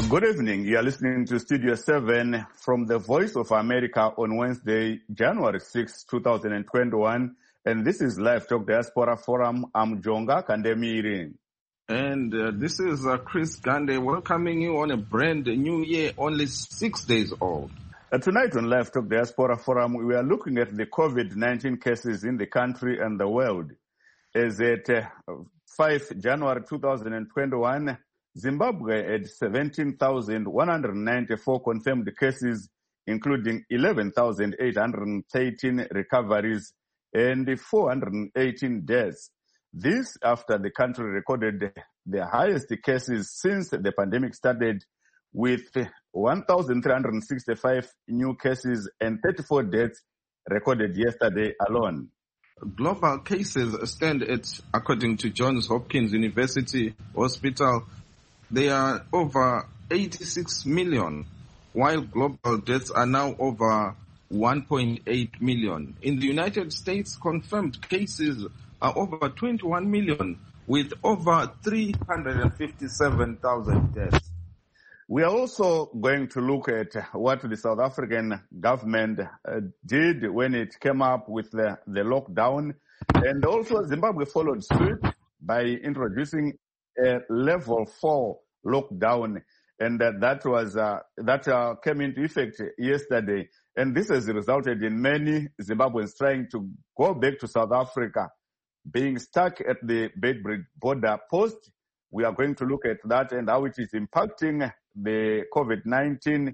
Good evening. You are listening to Studio 7 from the Voice of America on Wednesday, January 6, 2021. And this is Live Talk Diaspora Forum. I'm Jonga Kandemiri. And this is Chris Gande welcoming you on a brand new year, only 6 days old. Tonight on Live Talk Diaspora Forum, we are looking at the COVID-19 cases in the country and the world. As at 5 January 2021, Zimbabwe had 17,194 confirmed cases, including 11,813 recoveries and 418 deaths. This after the country recorded the highest cases since the pandemic started, with 1,365 new cases and 34 deaths recorded yesterday alone. Global cases stand at, according to Johns Hopkins University Hospital, they are over 86 million, while global deaths are now over 1.8 million. In the United States, confirmed cases are over 21 million, with over 357,000 deaths. We are also going to look at what the South African government did when it came up with the lockdown. And also Zimbabwe followed suit by introducing a level 4 lockdown. And that came into effect yesterday. And this has resulted in many Zimbabweans trying to go back to South Africa, being stuck at the Beitbridge border post. We are going to look at that and how it is impacting the COVID-19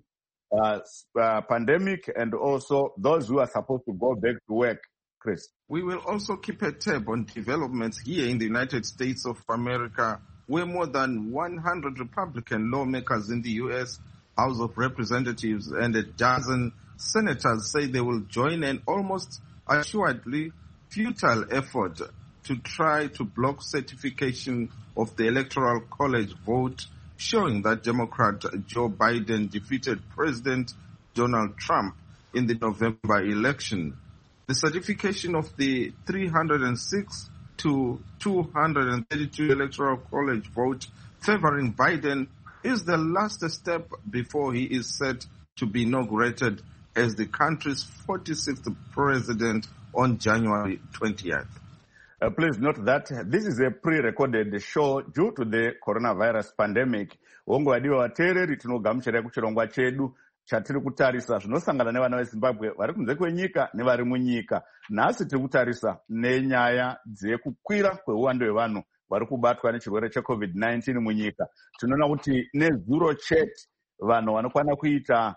pandemic and also those who are supposed to go back to work. Chris. We will also keep a tab on developments here in the United States of America, where more than 100 Republican lawmakers in the U.S. House of Representatives and a dozen senators say they will join an almost assuredly futile effort to try to block certification of the Electoral College vote, showing that Democrat Joe Biden defeated President Donald Trump in the November election. The certification of the 306 to 232 Electoral College vote favoring Biden is the last step before he is set to be inaugurated as the country's 46th president on January 20th. Please note that this is a pre-recorded show due to the coronavirus pandemic. Wongwadiwa wateereri tinogamuchira kuchirongwa chedu chatiri kutarisa zvinosangana nevana veZimbabwe vari kunze kwenyika nevari munyika. Nhasi tiri kutarisa nenyaya dzekukwira kweuwando hwevanhu vari kubatwa nechirwere cheCovid-19 munyika. Tinoona kuti nezuro chete vanhu vanokwana kuita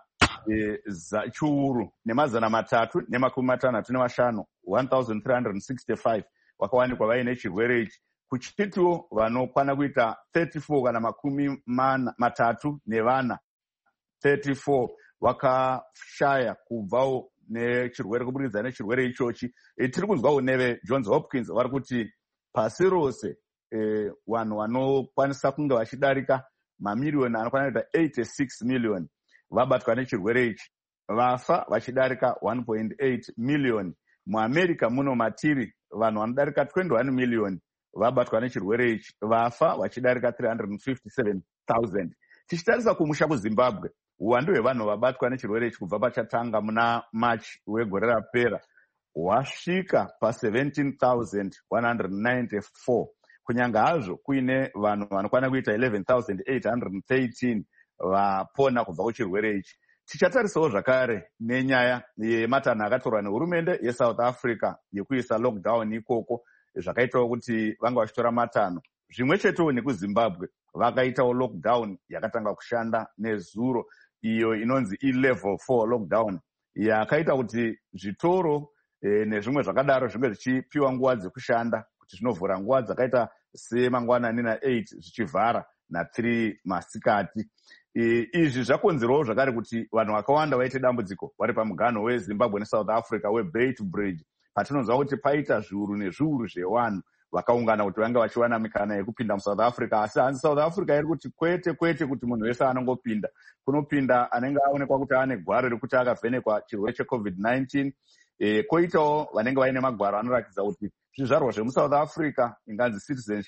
chiuru nemazana 355 1365 wakawanikwa vaine chirwere ichi, kuchitiwo vanokwana kuita 34 kana makumi matatu nevana 34 vakashaya kubvawo nechirwere kubudikidza nechirwere ichochi. Tiri kunzwawo neve Johns Hopkins vari kuti pasi rose vanhu vanokwanisa kunge vachidarika mamiliyoni anokwana kuita 86 million vabatwa nechirwere ichi, vafa vachidarika 1.8 million. MuAmerica muno matiri vanhu vanodarika 21 million vabatwa nechirwere ichi, vafa vachidarika 357,000. Tichitarisa kumusha kuZimbabwe, uwandu hwevanhu vabatwa nechirwere ichi kubva pachatanga muna March wegore rapera hwasvika pa17,194. Kunyanga hazvo kuine vanhu vanokwana kuita 11,813 vapona kubva kuchirwere ichi. Tichatarisawo zvakare nenyaya yematanho akatorwa nehurumende yeSouth Africa yekuisa lockdown ikoko, zvakaitawo kuti vanga vachitora matanho. Zvimwe chetewo nekuZimbabwe vakaitawo lockdown yakatanga kushanda nezuro, iyo inonzi level 4 lockdown, yakaita kuti zvitoro nezvimwe zvakadaro zvinge zvichipiwa nguva dzekushanda, kuti zvinovhura nguva dzakaita semangwanani na8 zvichivhara na3 masikati. Izvi zvakonzerawo zvakare kuti vanhu vakawanda vaite dambudziko vari pamuganho weZimbabwe neSouth Africa weBeitbridge, patinonzwa kuti paita zviuru nezviuru zvevanhu vakaungana kuti vange vachiwana mikana yekupinda muSouth Africa. Asi hanzi South Africa iri kuti kwete kuti munhu wese anongopinda, kunopinda anenge aonekwa kuti ane gwaro rekuti akavhenekwa chirwere cheCovid-19. Koitawo vanenge vaine magwaro anoratidza kuti zvizvarwa zvemuSouth Africa inganzi citizenship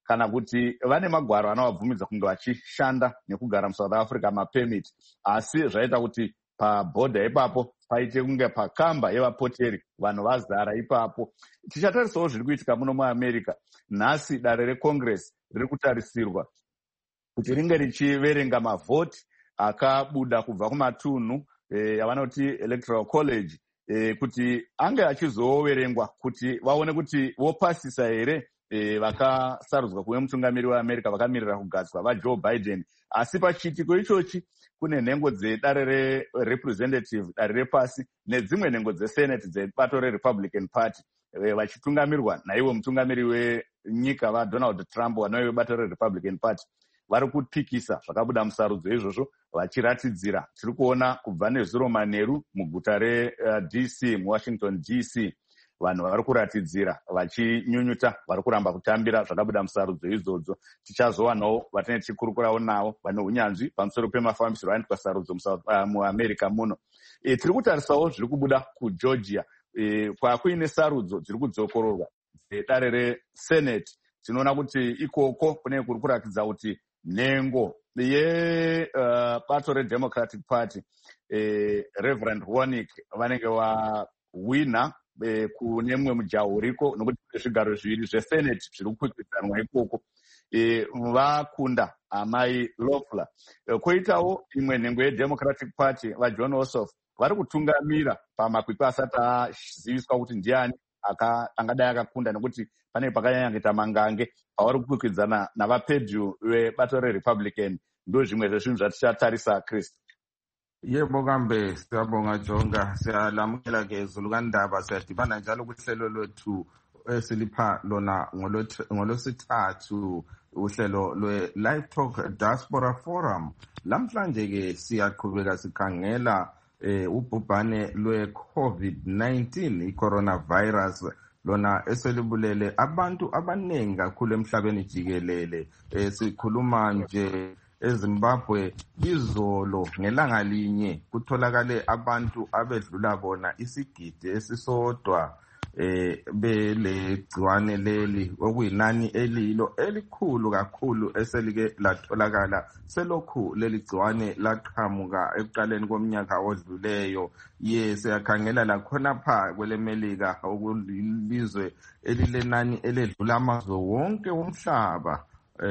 kana kuti vane magwaro anovabvumidza kunge vachishanda nekugara muSouth Africa, mapemit, asi zvaita kuti pabhodha ipapo paite kunge pakamba yevapoteri, vanhu vazara ipapo. Tichatarisawo zviri kuitika muno muAmerica. Nhasi dare reCongress riri kutarisirwa kuti ringe richiverenga mavhoti akabuda kubva kumatunhu yavanoti electoral college, kuti ange achizoverengwa kuti vaone kuti vopasisa here vakasarudzwa kuve mutungamiri weAmerica vakamirira kugadzwa vaJoe Biden. Asi pachiitiko ichochi kune nhengo dzedare rerepresentative, dare repasi, nedzimwe nhengo dzesenate dzebato reRepublican Party vachitungamirirwa naivo mutungamiri wenyika vaDonald Trump vanove vebato reRepublican Party. Vari kupikisa zvakabuda musarudzo izvozvo vachiratidzira. Tiri kuona kubva nezuro manheru muguta reDC, muWashington DC, vanhu vari kuratidzira vachinyunyuta, vari kuramba kutambira zvakabuda musarudzo izvodzo. Tichazowanawo vatine tichikurukurawo navo vane unyanzvi pamusoro pemafambisiro anoitwa sarudzo muAmerica muno. Tiri kutarisawo zviri kubuda kuGeorgia, kwakuine sarudzo dziri kudzokororwa dzedare reSenate. Tinoona kuti ikoko kune kuri kuratidza kuti nhengo yebato reDemocratic Party, Reverend Warnock, vanenge wawina kune mumwe mujaho uriko, nokuti zvigaro zviviri zvesenate zviri kukwikwidzanwa ikoko, vakunda amai Loeffler. Koitawo imwe nhengo yeDemocratic Party, vaJohn Ossoff, vari kutungamira pamakwikwi asati aziviswa kuti ndiani angadai akakunda, nekuti pane pakanyanya kuita mangange pavari kukwikwidzana navapedyu vebato reRepublican. Ndo zvimwe zvezvinhu zvatichatarisa, Chris. Yebo kambe, siyabonga Jonga, siyalamukela ke Zulukandaba. Siyadibana njalo kuhlelo lwethu esilipha lona ngolosithathu, uhlelo lwe-Live Talk Diaspora Forum. Lamhlanje ke siyaqhubeka sikhangela ubhubhane lwe-COVID-19, i-coronavirus, lona eselibulele abantu abaningi kakhulu emhlabeni jikelele. Sikhuluma nje eZimbabwe, izolo ngelanga linye kutholakale abantu abedlula bona isigidi esisodwa belegciwane leli, okuyinani elilo elikhulu kakhulu eselike latholakala selokhu leli gciwane laqhamuka ekuqaleni komnyaka odluleyo. Siyakhangela lakhona pha kwelemelika, okulizwe elilenani eledlula amazwe wonke womhlaba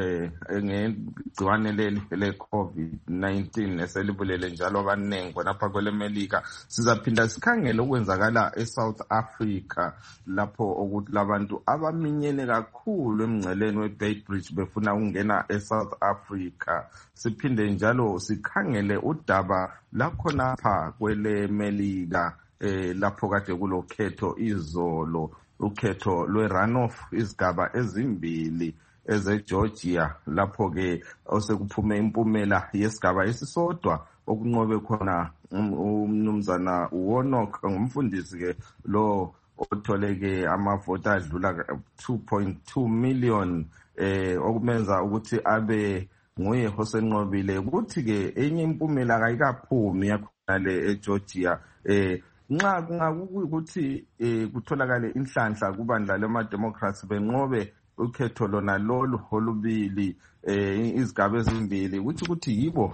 ngegciwane leli le-COVID-19 eselibulele njalo abaningi khonapha kwelemelika. Sizaphinda sikhangele okwenzakala eSouth Africa, lapho ukuthi labantu abaminyene kakhulu emngceleni weBeitbridge befuna ukungena eSouth Africa. Siphinde njalo sikhangele udaba lakhonapha kwelemelika, lapho kade kulokhetho izolo, ukhetho lwe-runoff, izigaba ezimbili ezeGeorgia, lapho ke osekuphume impumela yesigaba esisodwa okunqobe khona umnumzana Warnock, ngumfundisi ke lo otholeke amavota adlula 2.2 million, okumenza ukuthi abe nguye osenqobile. Ukuthi ke enye impumela kayikaphumi yakhona le eGeorgia. Nxa kungakuyikuthi kutholakale inhlanhla kubandla lama-Democrats benqobe ukhetho lona lolu olubili, izigaba ezimbili, ukuthi yibo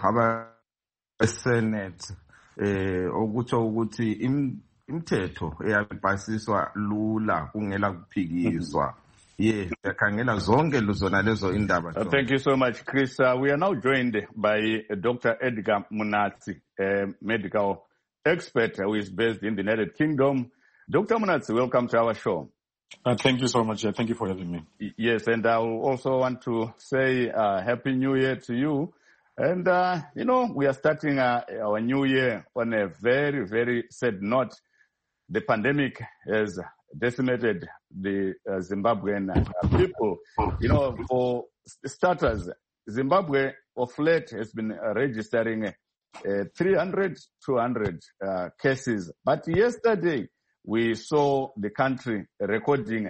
abaSenate, okutsho ukuthi imithetho eyabhasiswa lula kungela kuphikiswa. Siyakhangela zonke luzona lezo indaba. Thank you so much, Chris. We are now joined by Dr. Edgar Munatsi, a medical expert who is based in the United Kingdom. Dr. Munatsi, welcome to our show. Thank you so much. Thank you for having me. Yes, and I also want to say Happy New Year to you. And, we are starting our new year on a very, very sad note. The pandemic has decimated the Zimbabwean people. For starters, Zimbabwe of late has been registering 300, 200 cases. But yesterday, we saw the country recording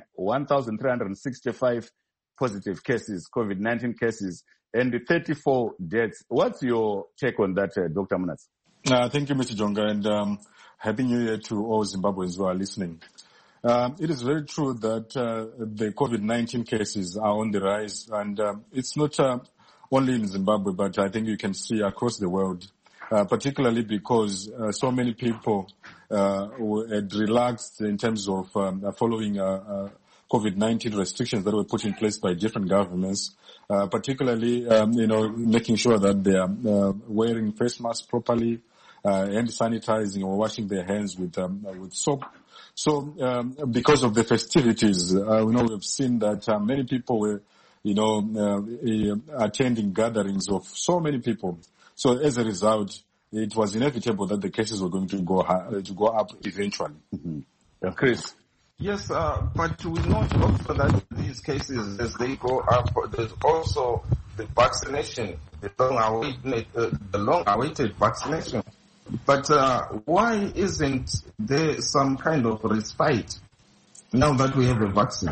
1,365 positive cases, COVID-19 cases, and 34 deaths. What's your take on that, Dr. Munatsi? Thank you, Mr. Jonga, and Happy New Year to all Zimbabweans who are listening. It is very true that the COVID-19 cases are on the rise, and it's not only in Zimbabwe, but I think you can see across the world, particularly because so many people had relaxed in terms of following COVID-19 restrictions that were put in place by different governments, particularly, making sure that they are wearing face masks properly, hand sanitizing or washing their hands with soap. So, because of the festivities, we've seen that many people were, attending gatherings of so many people. So, as a result, it was inevitable that the cases were going to go up eventually. Mm-hmm. Chris. Yes, but we note also that these cases, as they go up, there's also the vaccination, the long-awaited vaccination. But why isn't there some kind of respite now that we have a vaccine?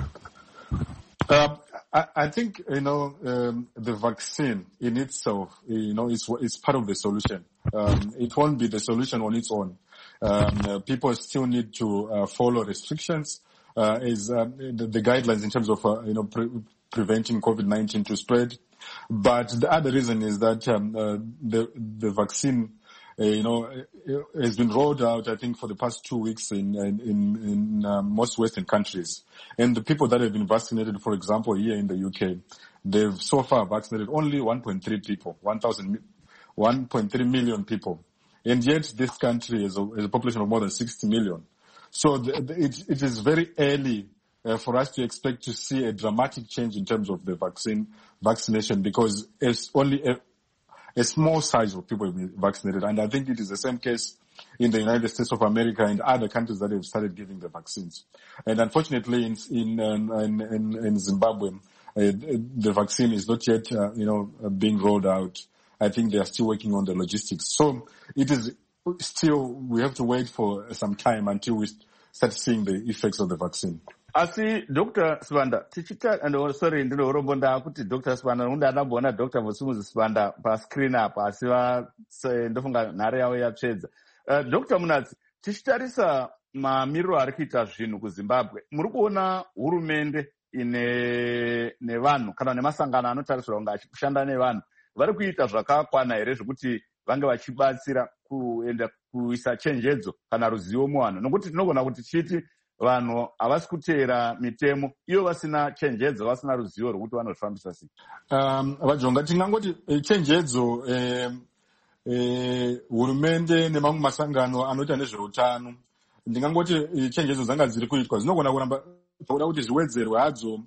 I think, the vaccine in itself, it's part of the solution. It won't be the solution on its own. People still need to follow restrictions, the guidelines in terms of, preventing COVID-19 to spread. But the other reason is that the vaccine, has been rolled out, I think, for the past 2 weeks in most Western countries. And the people that have been vaccinated, for example, here in the UK, they've so far vaccinated only 1.3 million people. And yet this country has a population of more than 60 million. So it is very early for us to expect to see a dramatic change in terms of the vaccination, because it's only a small size of people have been vaccinated. And I think it is the same case in the United States of America and other countries that have started giving the vaccines. And unfortunately in Zimbabwe, the vaccine is not yet, being rolled out. I think they are still working on the logistics. So it is still, we have to wait for some time until we start seeing the effects of the vaccine. Asi Dr. Sibanda, ndinoronda kuti Dr. Sibanda ndandambona Dr. Vusumuzi Sibanda pa screen apa asi ndofunga nhare yavo yapsedza. Dr. Munatsi, tichitarisa mamiriro ari kuita zvinhu kuZimbabwe, muri kuona hurumende nevanhu kana nemasangano anotarisirwa kunge achishanda nevanhu vari kuita zvakakwana here zvekuti vange vachibatsira kuenda kuisa chenjedzo kana ruzivo muvanhu? Nokuti tinogona kuti chiti vanhu havasi kuteera mitemo iyo vasina chenjedzo, vasina ruzivo rwekuti vanozvifambisa sei. Vajonga, tingangoti chenjedzo hurumende nemamwe masangano anoita nezveutano, ndingangoti chenjedzo dzanga dziri kuitwa dzinogona kuramba toda kuti zviwedzerwe hadzo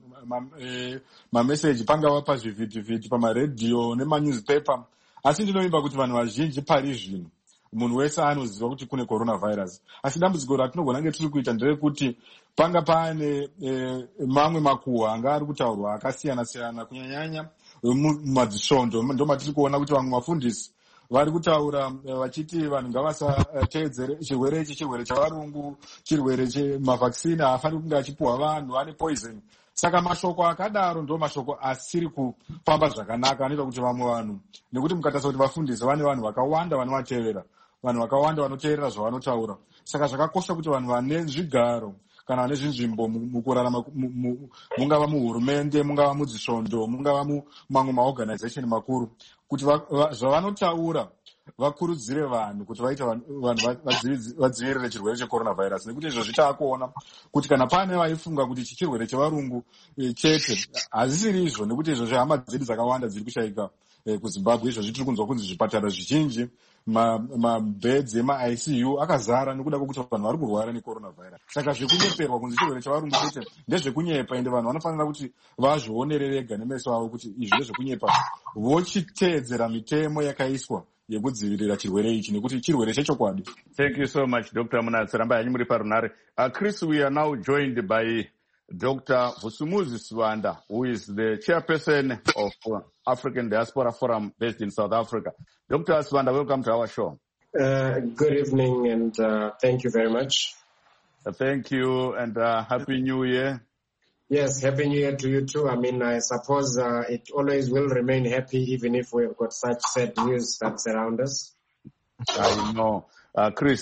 mameseji pangava pazvivhitivhiti, pamaredhiyo nemanewspaper. Asi ndinoimba kuti vanhu vazhinji pari zvino munhu wese anoziva kuti kune coronavirus. Asi dambudziko ratinogona nge tiri kuita nderekuti panga pane mamwe makuhwa anga ari kutaurwa akasiyana-siyana, kunyanyanya mumadzisvondo. Ndo matiri kuona kuti vamwe vafundisi vari kutaura vachiti vanhu ngavasateedzere chirwere ichi, chirwere chavarungu, chirwere chemavhaksini haafaniri kunge achipuhwa vanhu, ane poison. Saka mashoko akadaro ndo mashoko asiri kufamba zvakanaka, anoita kuti vamwe vanhu, nekuti mukatarisa kuti vafundisi vane vanhu vakawanda vanovatevera, vanhu vakawanda vanoteerera zvavanotaura. Saka zvakakosha kuti vanhu vane zvigaro kana vane zvinzvimbo mukurarama, mungava muhurumende, mungava mudzisvondo, mungava mumamwe maorganization makuru, kuti zvavanotaura vakurudzire vanhu kuti vaite vanhu vadzivirire chirwere checoronavirus. Nekuti izvo zvichaakuona kuti kana pane vaifunga kuti chirwere chevarungu chete, hazisiri izvo, nekuti izvo zvehama dzedu dzakawanda dziri kushayika kuZimbabwe. Izvo zvitiri kunzwa kunzi zvipatara zvizhinji, mabhedzi ema-ICU akazara nekuda kwekuti vanhu vari kurwara necoronavirus. Saka zvekunyeperwa kunzi chirwere chevarungu chete ndezvekunyepa, ende vanhu vanofanira kuti vazvionere vega nemeso avo kuti izvi ndezvekunyepa, vochiteedzera mitemo yakaiswa yekudzivirira chirwere ichi, nekuti chirwere chechokwadi. Thank you so much, Dr. Munatsi. Ramba yanyu muri parunare. Chris, we are now joined by Dr. Vusumuzi Sibanda, who is the chairperson of African Diaspora Forum based in South Africa. Dr. Sibanda, welcome to our show. Good evening, and thank you very much. Thank you, and Happy New Year. Yes, Happy New Year to you too. I mean, I suppose it always will remain happy even if we've got such sad news that surround us. I know. Chris.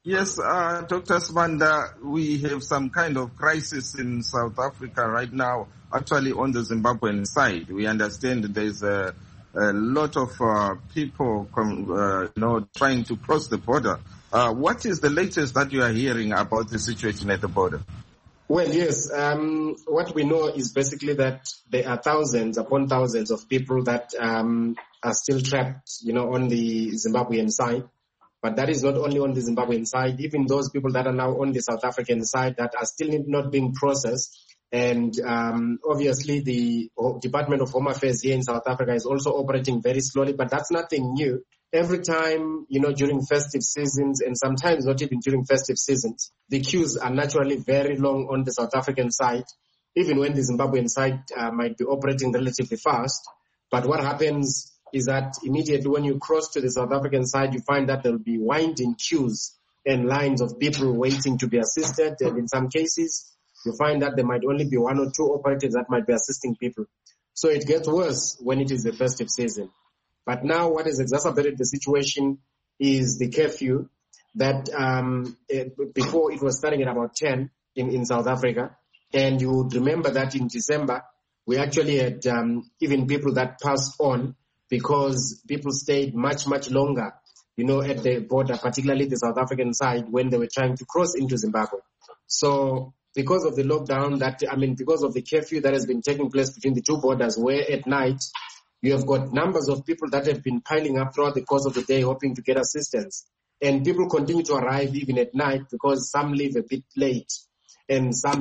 Yes, Dr. Sibanda, we have some kind of crisis in South Africa right now, actually on the Zimbabwean side. We understand there's a lot of people trying to cross the border. What is the latest that you are hearing about the situation at the border? Well, yes. What we know is basically that there are thousands upon thousands of people that are still trapped, on the Zimbabwean side. But that is not only on the Zimbabwean side, even those people that are now on the South African side that are still not being processed. And obviously the Department of Home Affairs here in South Africa is also operating very slowly, but that's nothing new. Every time, during festive seasons, and sometimes not even during festive seasons, the queues are naturally very long on the South African side, even when the Zimbabwean side might be operating relatively fast. But what happens is that immediately when you cross to the South African side, you find that there will be winding queues and lines of people waiting to be assisted. And in some cases, you find that there might only be one or two operators that might be assisting people. So it gets worse when it is the festive season. But now what has exacerbated the situation is the curfew that before it was starting at about 10 in South Africa. And you would remember that in December, we actually had even people that passed on because people stayed much, much longer, at the border, particularly the South African side, when they were trying to cross into Zimbabwe. So because of the lockdown because of the curfew that has been taking place between the two borders, where at night you have got numbers of people that have been piling up throughout the course of the day hoping to get assistance. And people continue to arrive even at night because some leave a bit late and some,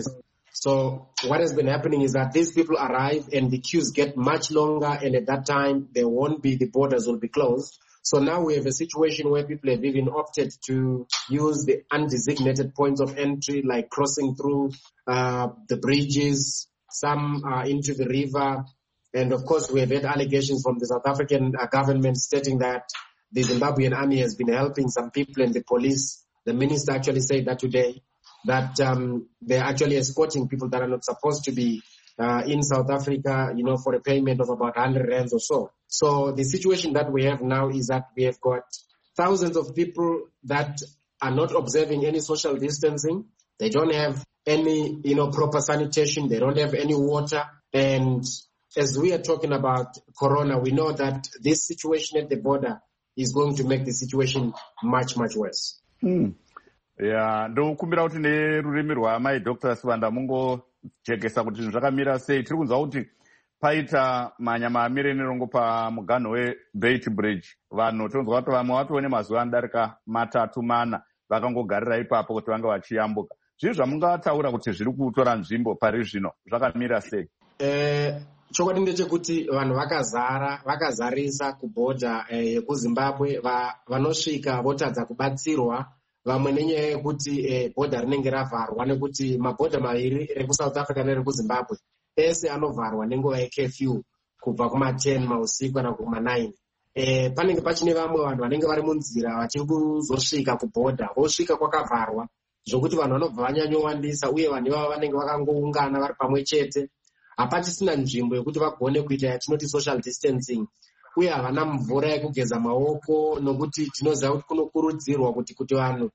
So what has been happening is that these people arrive and the queues get much longer, and at that time the borders will be closed. So now we have a situation where people have even opted to use the undesignated points of entry, like crossing through the bridges, some into the river. And of course, we have had allegations from the South African government stating that the Zimbabwean army has been helping some people and the police. The minister actually said that today, that they're actually escorting people that are not supposed to be in South Africa, for a payment of about 100 rands or so. So the situation that we have now is that we have got thousands of people that are not observing any social distancing. They don't have any, proper sanitation. They don't have any water. And as we are talking about corona, we know that this situation at the border is going to make the situation much, much worse. Yeah, ndokumbira kuti nerurimi rwamai Dr. Sibanda mungojekesa kuti zvinhu zvakamira sei. Tiri kunzwa kuti paita manyama nerongo pamuganho weBeit Bridge. Vanhu tonzwa kuti vamwe vatone mazuva anodarika 3-4 vakangogarira ipapo kuti vange vachiyambuka. Zvii zvamungataura kuti zviri kutora nzvimbo pari zvino zvakamira sei? Chokwadi ndechekuti vanhu vakazarisa kubhodha yekuZimbabwe, vanosvika votadza kubatsirwa. Vamwe nenyaya yekuti bhodha rinenge ravharwa nekuti mabhodha maviri rekuSouth Africa nerekuZimbabwe ese anovharwa nenguva yecurfew kubva kuma10 mausiku kana kuma9. Panenge pachine vamwe vanhu vanenge vari munzira vachiri kuzosvika kubhodha, vosvika kwakavharwa zvokuti vanhu vanobva vanyanyowandisa, uye vanhu ivava vanenge vakangoungana vari pamwe chete. Hapachisina nzvimbo yekuti vagone kuita yatinoti social distancing, uye havana mvura yekugeza maoko, nokuti tinoziva kuti kunokurudzirwa kuti vanhu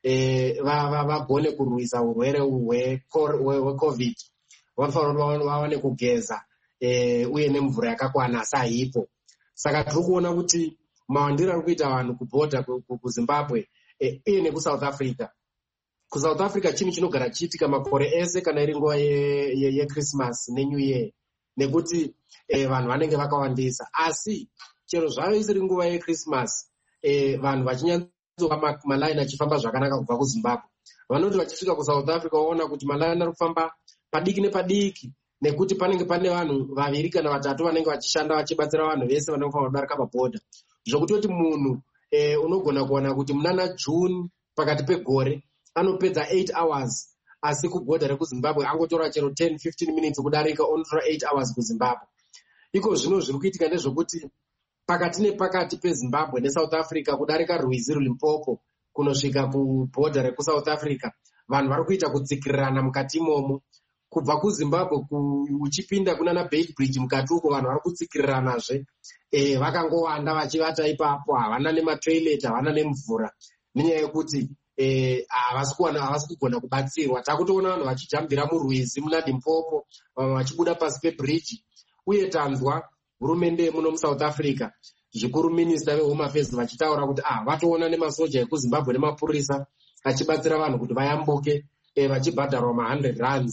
vagone kurwisa urwere hweCovid vanofanira vawane kugeza uye nemvura yakakwana, asi haipo. Saka tiri kuona kuti mawandiro ari kuita vanhu kubhodha kuZimbabwe uye nekuSouth Africa. KuSouth Africa chinhu chinogara chiitika makore ese kana iri nguva yeChristmas neNew Year, nekuti vanhu vanenge vakawandisa. Asi chero zvavo isiri nguva yeChristmas, vanhu vachinyanzova malaini achifamba zvakanaka kubva kuZimbabwe, vanoti vachisvika kuSouth Africa vaona kuti malaini ari kufamba padiki nepadiki, nekuti panenge pane vanhu 2 kana 3 vanenge vachishanda vachibatsira vanhu vese vanenge kufamba kudarika pabhodha. Zvokutoti munhu unogona kuona kuti munana June pakati pegore anopedza 8 hours, asi kubhodha rekuZimbabwe angotora chero 10-15 minutes kudarika, onotora 8 hours kuZimbabwe. Iko zvino zviri kuitika ndezvokuti pakati nepakati peZimbabwe neSouth Africa, kudarika Rwizi Limpopo kunosvika kubhodha rekuSouth Africa, vanhu vari kuita kutsikirirana mukati imomo. Kubva kuZimbabwe uchipinda kunana Beit Bridge mukati uko, vanhu vari kutsikiriranazve, vakangowanda vachivata ipapo, havana nematoilet, havana nemvura, nenyaya yekuti havasi kugona kubatsirwa. Takutoona vanhu vachijambira murwizi muna Limpopo, vamwe vachibuda pasi pebridge, uye tanzwa hurumende muno muSouth Africa zvikuru minista vehome affairs vachitaura kuti vatoona nemasoja ekuZimbabwe nemapurisa achibatsira vanhu kuti vayambuke vachibhadharwa ma100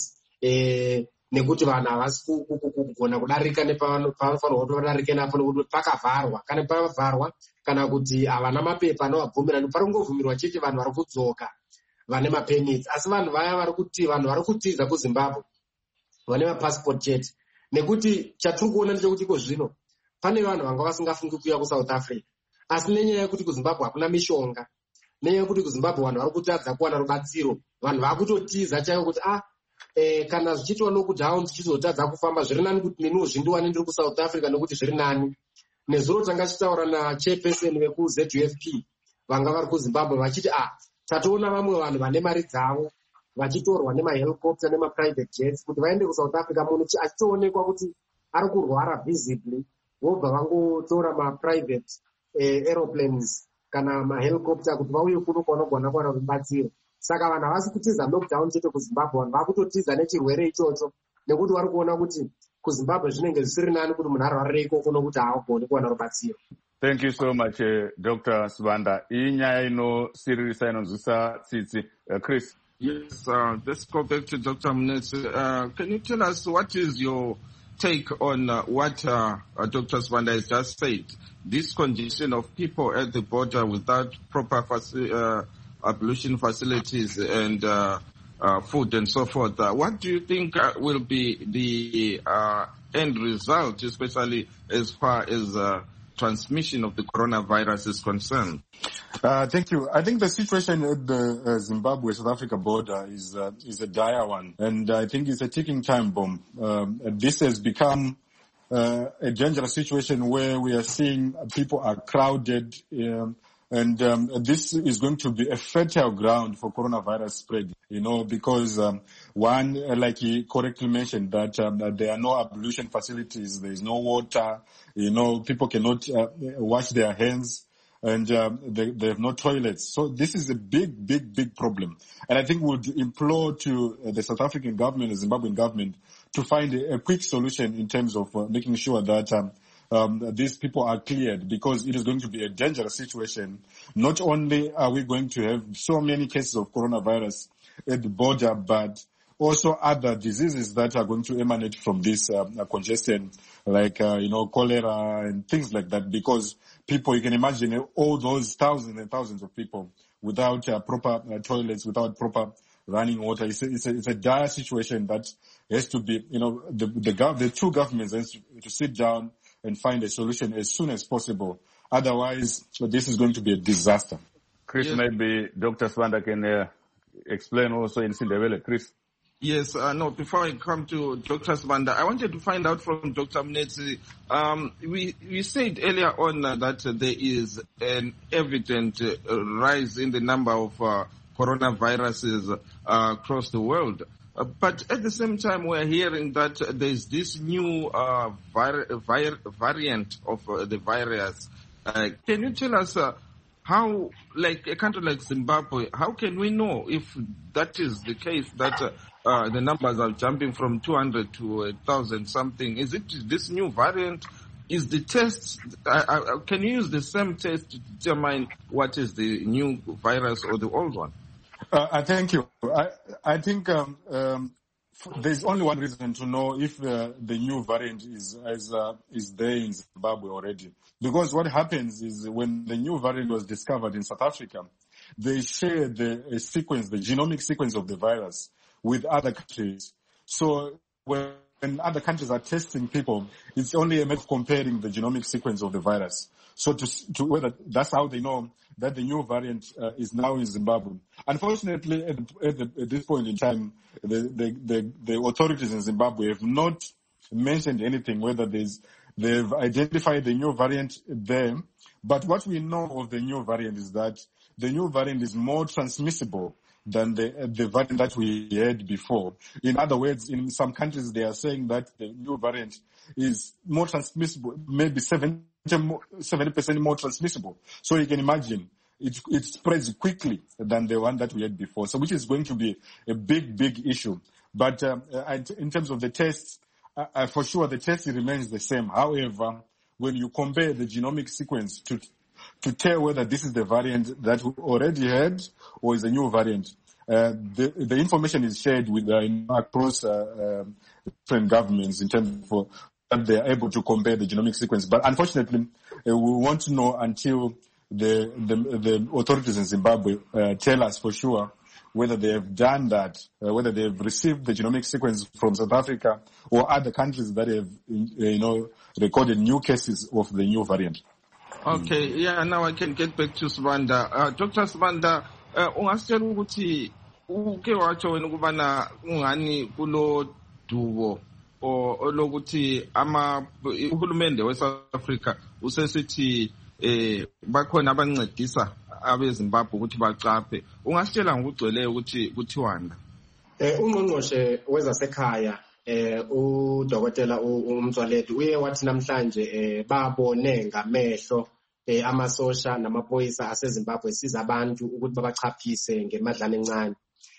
nekuti vanhu havasi kugona kudarika nepavanofanirwa kuti vadarike napo nekuti pakavharwa. Kana pavharwa kana kuti havana mapepa anovabvumira, paringovhumirwa chete vanhu vari kudzoka vane mapermits. Asi vanhu vaya vari kutiza kuZimbabwe vane mapassport chete, nekuti chatiri kuona ndechekuti iko zvino pane vanhu vanga vasingafungi kuuya kuSouth Africa, asi nenyaya yekuti kuZimbabwe hakuna mishonga, nenyaya yekuti kuZimbabwe vanhu vari kutadza kuwana rubatsiro, vanhu vakutotiza chaivo kuti kana zvichiitwa lockdown zvichizotadza kufamba, zviri nani kuti neniwo zvindiwane ndiri kuSouth Africa nekuti zviri nani. Nezuro tanga tichitaura nachairperson vekuZUFP vanga vari kuZimbabwe vachiti tatoona vamwe vanhu vane mari dzavo vachitorwa nemahelicopter nemaprivate jets kuti vaende kuSouth Africa, munhu achitoonekwa kuti ari kurwara visibly, vobva vangotora maprivate aeroplanes kana mahelicopter kuti vauye kuno kwanogona kuwana rubatsiro. Saka vanhu havasi kutiza lockdown chete kuZimbabwe, vanhu vakutotiza nechirwere ichocho, nekuti vari kuona kuti kuZimbabwe zvinenge zvisiri nani kuti munhu arwarire ikoko nokuti haagoni kuwana rubatsiro. Thank you so much, Dr. Sibanda. Iyi nyaya inosiririsa inonzwisa tsitsi. Chris? Yes, let's go back to Dr. Mnetsi. Can you tell us what is your take on what Dr. Sibanda has just said? This condition of people at the border without proper ablution facilities and food and so forth. What do you think will be the end result, especially as far as transmission of the coronavirus is concerned? Thank you. I think the situation at the Zimbabwe-South Africa border is a dire one, and I think it's a ticking time bomb. This has become a dangerous situation where we are seeing people are crowded, and this is going to be a fertile ground for coronavirus spread, because one, like he correctly mentioned, that there are no ablution facilities, there is no water, people cannot wash their hands, and they have no toilets. So this is a big problem. And I think we would implore to the South African government, the Zimbabwean government, to find a quick solution in terms of making sure that these people are cleared, because it is going to be a dangerous situation. Not only are we going to have so many cases of coronavirus at the border, but also other diseases that are going to emanate from this congestion, like, cholera and things like that, because people, you can imagine all those thousands and thousands of people without proper toilets, without proper running water. It's a dire situation that has to be, the two governments has to sit down and find a solution as soon as possible. Otherwise, this is going to be a disaster. Chris, yes. Maybe Dr. Sibanda can explain also in Sindebele. Chris? Yes, no, before I come to Dr. Sibanda, I wanted to find out from Dr. Mnetsi. We said earlier on that there is an evident rise in the number of coronaviruses across the world. But at the same time, we're hearing that there's this new variant of the virus. Can you tell us how, like a country like Zimbabwe, how can we know if that is the case, that the numbers are jumping from 200 to 1,000 something? Is it this new variant? Is the test, can you use the same test to determine what is the new virus or the old one? Thank you. I think there's only one reason to know if the new variant is there in Zimbabwe already. Because what happens is when the new variant was discovered in South Africa, they share the genomic sequence of the virus with other countries. So when other countries are testing people, it's only a matter of comparing the genomic sequence of the virus. So to whether that's how they know that the new variant is now in Zimbabwe. Unfortunately, at this point in time, the authorities in Zimbabwe have not mentioned anything whether they've identified the new variant there. But what we know of the new variant is that the new variant is more transmissible than the variant that we had before. In other words, in some countries they are saying that the new variant is more transmissible, maybe 70% more transmissible. So you can imagine it spreads quickly than the one that we had before. So which is going to be a big issue. But in terms of the tests, for sure the test remains the same. However, when you compare the genomic sequence to tell whether this is the variant that we already had or is a new variant, the information is shared with across different governments in terms of that they are able to compare the genomic sequence. But unfortunately, we won't know until the authorities in Zimbabwe tell us for sure whether they have done that, whether they have received the genomic sequence from South Africa or other countries that have, recorded new cases of the new variant. Okay, yeah, now I can get back to Sibanda. Dr. Sibanda, ungasitshela ukuthi uke watsho wena ukubana ungani kulo dubo olokuthi uhulumende weSouth Africa usesithi bakhona abancedisa abeZimbabwe ukuthi bacaphe. Ungasitshela ngokugcweleyo ukuthi kuthiwani? Ungqongqoshe wezasekhaya uDokotela uMtswalethu uye wathi namhlanje babone ngamehlo amasosha namaphoyisa aseZimbabwe siza abantu ukuthi babachaphise ngemadlana encane.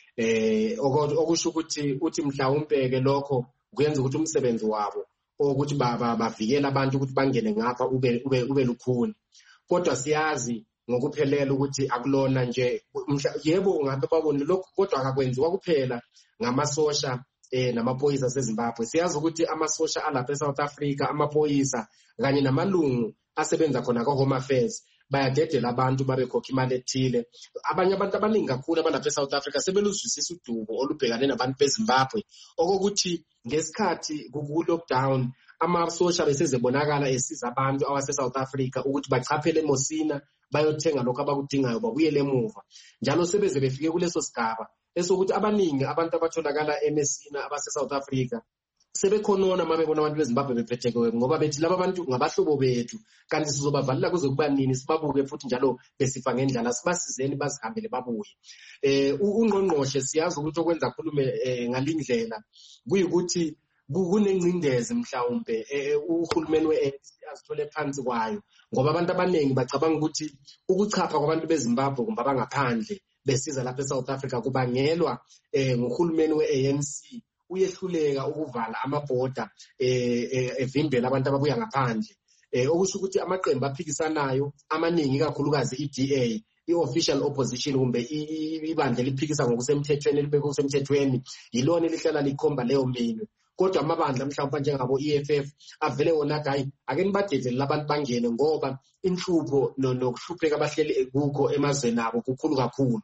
Okusho ukuthi mhlawumbe ke lokho kuyenza ukuthi umsebenzi wabo ukuthi bavikela abantu ukuthi bangene ngapha ube lukhuni. Kodwa siyazi ngokuphelela ukuthi akulona nje yebo ungabe babone lokho kodwa akakwenziwa kuphela ngamasosha namaphoyisa aseZimbabwe. Siyazi ukuthi amasosha alapha eSouth Africa, amaphoyisa kanye namalungu asebenza khona kwa-Home Affairs bayadedela abantu babekhokha imali ethile. Abanye abantu abaningi kakhulu abalapha eSouth Africa sebeluzwisisa udubo olubhekane nabantu beZimbabwe okokuthi ngesikhathi ku-lockdown amasosha besezebonakala esiza abantu abase-South Africa ukuthi bachaphele eMosina bayothenga lokho abakudingayo babuyele emuva. Njalo sebeze befike kuleso sigaba esokuthi abaningi abantu abatholakala eMosina abase-South Africa sebekhonona mabebona abantu beZimbabwe bephethekewe ngoba bethi laba bantu ngabahlobo bethu kanti sizobavalila kuze kuba nini sibabuke futhi njalo besifa ngendlala sibasizeni bazihambele babuye. Ungqongqoshe siyazi ukuthi okwenza khulume ngalindlela kuyikuthi kunengcindezi mhlawumbe uhulumeni we-ANC azithole phansi kwayo ngoba abantu abaningi bacabanga ukuthi ukuchapha kwabantu beZimbabwe kumbe abangaphandle besiza lapha eSouth Africa kubangelwa ngohulumeni we-ANC uyehluleka ukuvala amabhoda evimbela abantu ababuya ngaphandle. Okusho ukuthi amaqembu aphikisanayo amaningi kakhulukazi iDA i-official opposition kumbe ibandla liphikisa ngokusemthethweni libekwe kusemthethweni yilona elihlala likhomba leyo minwe. Kodwa amabandla mhlawumbe njengabo EFF avele wona hayi ake nibadedele abantu bangene ngoba inhlupho nokuhlupheka abahleli kuko emazweni abo kukhulu kakhulu.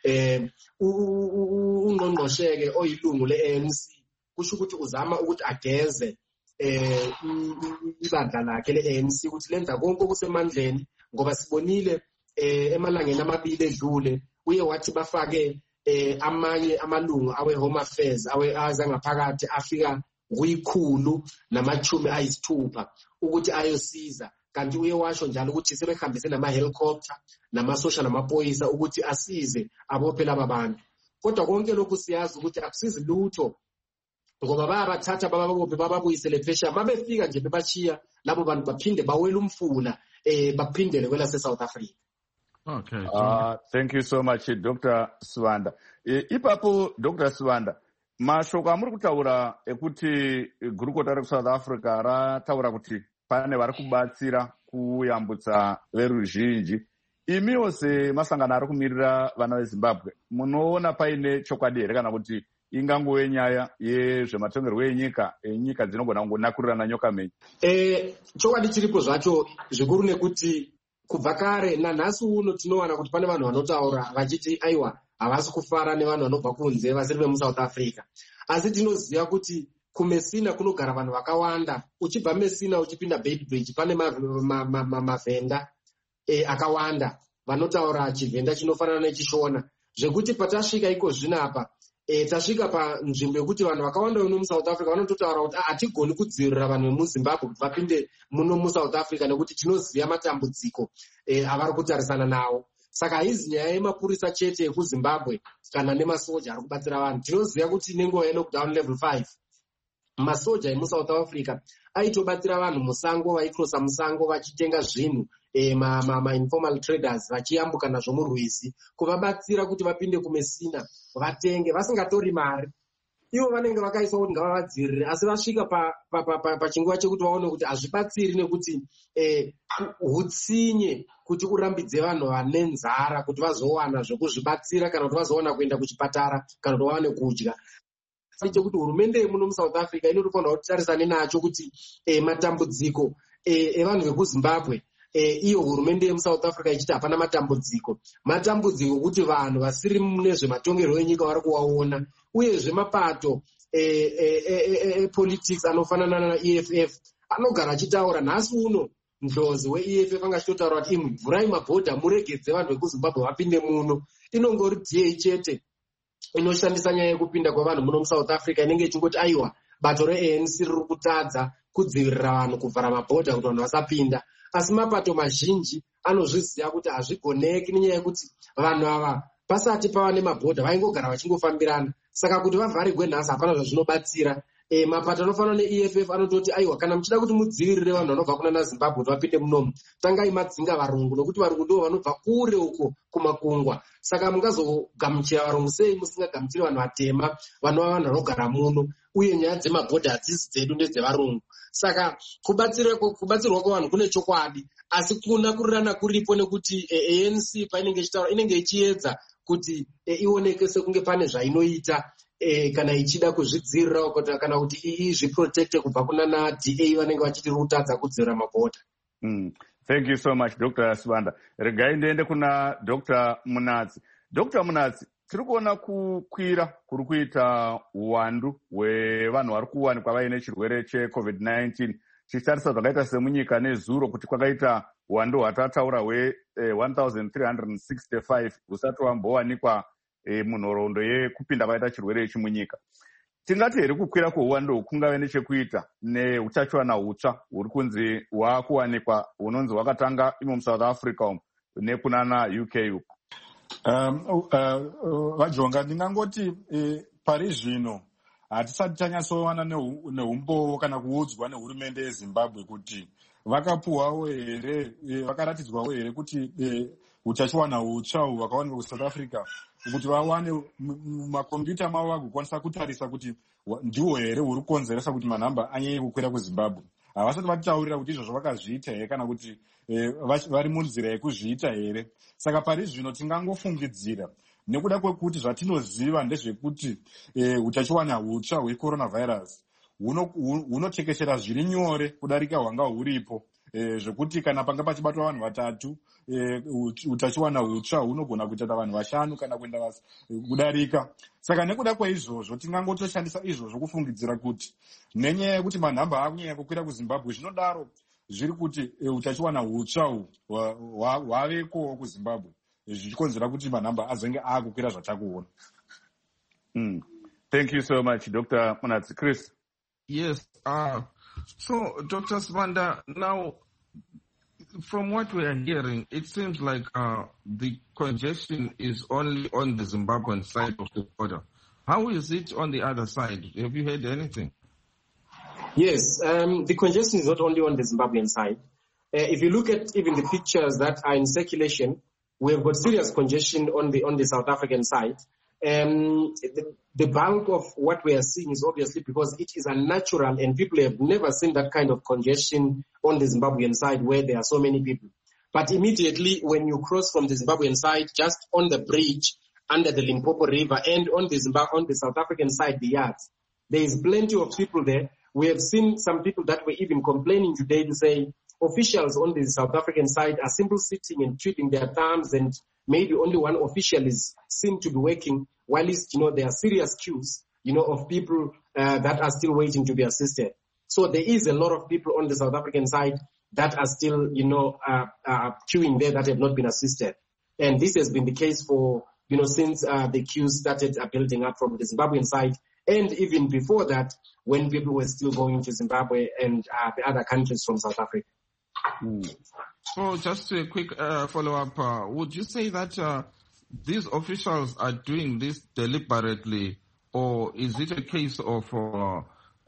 Ungqongqosheke oyilungu le-ANC kusho ukuthi uzama ukuthi ageze ibandla lakhe le-ANC ukuthi lenza konke okusemandleni ngoba sibonile emalangeni amabili edlule uye wathi bafake amanye amalungu awe-Home Affairs azangaphakathi afika ku160 ukuthi ayosiza. Kanti uye washo njalo ukuthi sebehambise nama-helicopter namasosha namaphoyisa ukuthi asize abophe laba bantu. Kodwa konke lokhu siyazi ukuthi akusizi lutho ngoba bayabathatha bababophe bababuyisele phesheya mabefika nje bebachiya labo bantu baphinde bawela umfula baphindele kwelase-South Africa. Okay. Thank you so much, Dr. Sibanda. Ipapo, Dr. Sibanda, mashoko amuri kutaura ekuti gurukota reku-South Africa rataura kuti pane vari kubatsira kuyambutsa veruzhinji. Imiwo semasangano ari kumirira vana veZimbabwe munoona paine chokwadi here kana kuti ingangove nyaya yezvematongerwo enyika dzinogona kungonakurirana nyoka menyu? Chokwadi chiripo zvacho zvikuru nekuti kubva kare nanhasi uno tinowana kuti pane vanhu vanotaura vachiti aiwa havasi kufara nevanhu vanobva kunze vasiri vemuSouth Africa. Asi tinoziva kuti kuMessina kunogara vanhu vakawanda. Uchibva Messina uchipinda Beitbridge pane mavhenda akawanda vanotaura chivhenda chinofanana nechishona zvekuti patasvika iko zvinapa tasvika panzvimbo yekuti vanhu vakawanda muno muSouth Africa vanototaura kuti hatigoni kudzivirira vanhu vemuZimbabwe kuti vapinde muno muSouth Africa nekuti tinoziva matambudziko avari kutarisana nawo. Saka haizi nyaya yemapurisa chete ekuZimbabwe kana nemasoja ari kubatsira vanhu. Tinoziva kuti nenguva yelockdown level 5 masoja emuSouth Africa aitobatsira vanhu musango, vaikrosa musango vachitenga zvinhu ma-informal traders vachiyambuka nazvo murwizi, kuvabatsira kuti vapinde kumesina vatenge vasingatori mari. Ivo vanenge vakaiswa kuti ngavavadzivirire, asi vasvika pachinguva chekuti vaone kuti hazvibatsiri, nekuti hutsinye kuti urambidze vanhu vane nzara kuti vazowana zvokuzvibatsira kana kuti vazowana kuenda kuchipatara kana kuti vawane kudya. Chekuti hurumende yemuno muSouth Africa inofanira kuti tarisane nacho kuti matambudziko evanhu vekuZimbabwe, iyo hurumende yemuSouth Africa ichiti hapana matambudziko kuti vanhu vasiri mune zvematongerwo enyika vari kuvaona, uyezve mapato politics anofanana naEFF anogara achitaura. Nhasi uno ndlozi weEFF anga achitotaura kuti vhurai mabhodha muregedze vanhu vekuZimbabwe vapinde muno. Inongori DA chete inoshandisa nyaya yekupinda kwevanhu muno muSouth Africa, inenge ichingoti aiwa bato reANC riri kutadza kudzivirira vanhu kuvhara mabhodha kuti vanhu vasapinda. Asi mapato mazhinji anozviziva kuti hazvigoneki, nenyaya yekuti vanhu ava pasati pava nemabhodha vaingogara vachingofambirana. Saka kuti vavharirwe nhasi hapana zvazvinobatsira. Mapato anofanana neEFF anototi aiwa, kana muchida kuti mudzivirire vanhu vanobva kuna Zimbabwe kuti vapinde munomu, tangai madzinga varungu, nokuti varungu ndivo vanobva kure uko kumakungwa. Saka mungazogamuchira varungu sei musingagamuchiri vanhu vatema vanova vanhu vanogara muno, uye nyaya dzemabhodha hadzisi dzedu ndedzevarungu. Saka kubatsirwa kwevanhu kune chokwadi, asi kuna kurirana kuripo, nekuti ANC painenge ichitaura inenge ichiedza kuti ioneke sekunge pane zvainoita kana ichida kuzvidzirira kana kuti izviprotecte kubva kuna naDA vanenge vachiti kutadza kudzivira mabhodha. Thank you so much, Dr. Sibanda. Regai ndiende kuna Dr. Munatsi. Dr. Munatsi, tiri kuona kukwira kuri kuita uwandu hwevanhu vari kuwanikwa vaine chirwere cheCovid-19 chichitarisa zvakaita semunyika nezuro kuti kwakaita uwandu hwatataura hwe1365 husati wambowanikwa munhoroondo yekupinda kwaita chirwere ichi munyika. Tingati here kukwira kweuwandu kungave nechekuita neutachiwana hutsva huri kunzi hwakuwanikwa hunonzi hwakatanga imo muSouth Africa nekunana UK uko? Vajonga, ndingangoti pari zvino hatisati tanyatsowana neumbowo kana kuudzwa nehurumende yeZimbabwe kuti vakapuhwawo here, vakaratidzwawo here kuti utachiwana hutsva hwakawanikwa kuSouth Africa kuti vawane makombiyuta mavo vagokwanisa kutarisa kuti ndiwo here huri kukonzeresa kuti manhamba anyanye kukwira kuZimbabwe. Havasati vatitaurira kuti izvozvo vakazviita here kana kuti vari munzira yekuzviita here. Saka pari zvino tingangofungidzira nekuda kwekuti zvatinoziva ndezvekuti utachiwana hutsva hwecoronavirus hunotekeshera zviri nyore kudarika hwanga huripo, zvekuti kana panga pachibatwa vanhu vatatu utachiwana hutsva hunogona kuita vanhu 5 kana kuenda kudarika. Saka nekuda kweizvozvo tingangotoshandisa izvozvo kufungidzira kuti nenyaya yekuti manhamba akunyanya kukwira kuZimbabwe, zvinodaro zviri kuti utachiwana hutsva hwavekowo kuZimbabwe, zvichikonzera kuti manhamba azenge akukwira zvatakuona. Thank you so much, Dr. Munatsi. Chris? Yes. So, Dr. Sibanda, now, from what we are hearing, it seems like the congestion is only on the Zimbabwean side of the border. How is it on the other side? Have you heard anything? Yes, the congestion is not only on the Zimbabwean side. If you look at even the pictures that are in circulation, we have got serious congestion on the South African side. The bulk of what we are seeing is obviously because it is unnatural and people have never seen that kind of congestion on the Zimbabwean side where there are so many people. But immediately when you cross from the Zimbabwean side, just on the bridge under the Limpopo River and on the South African side, the yards, there is plenty of people there. We have seen some people that were even complaining today to say officials on the South African side are simply sitting and twiddling their thumbs, and maybe only one official seem to be working, while there are serious queues, of people that are still waiting to be assisted. So there is a lot of people on the South African side that are still, queuing there that have not been assisted. And this has been the case for, since the queues started building up from the Zimbabwean side, and even before that, when people were still going to Zimbabwe and the other countries from South Africa. So just a quick follow-up. Would you say that these officials are doing this deliberately, or is it a case of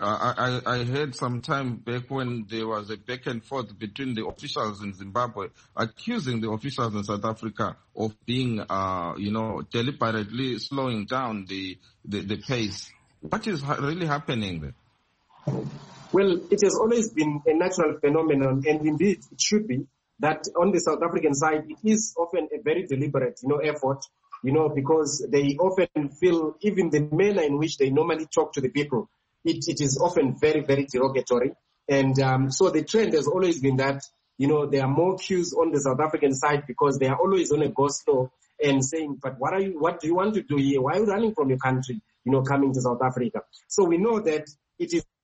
I heard some time back when there was a back and forth between the officials in Zimbabwe accusing the officials in South Africa of being, deliberately slowing down the pace. What is really happening there? Well, it has always been a natural phenomenon, and indeed it should be, that on the South African side, it is often a very deliberate, effort, because they often feel even the manner in which they normally talk to the people, it is often very, very derogatory. And so the trend has always been that, there are more queues on the South African side because they are always on a go slow and saying, but what do you want to do here? Why are you running from your country, coming to South Africa? So we know that it is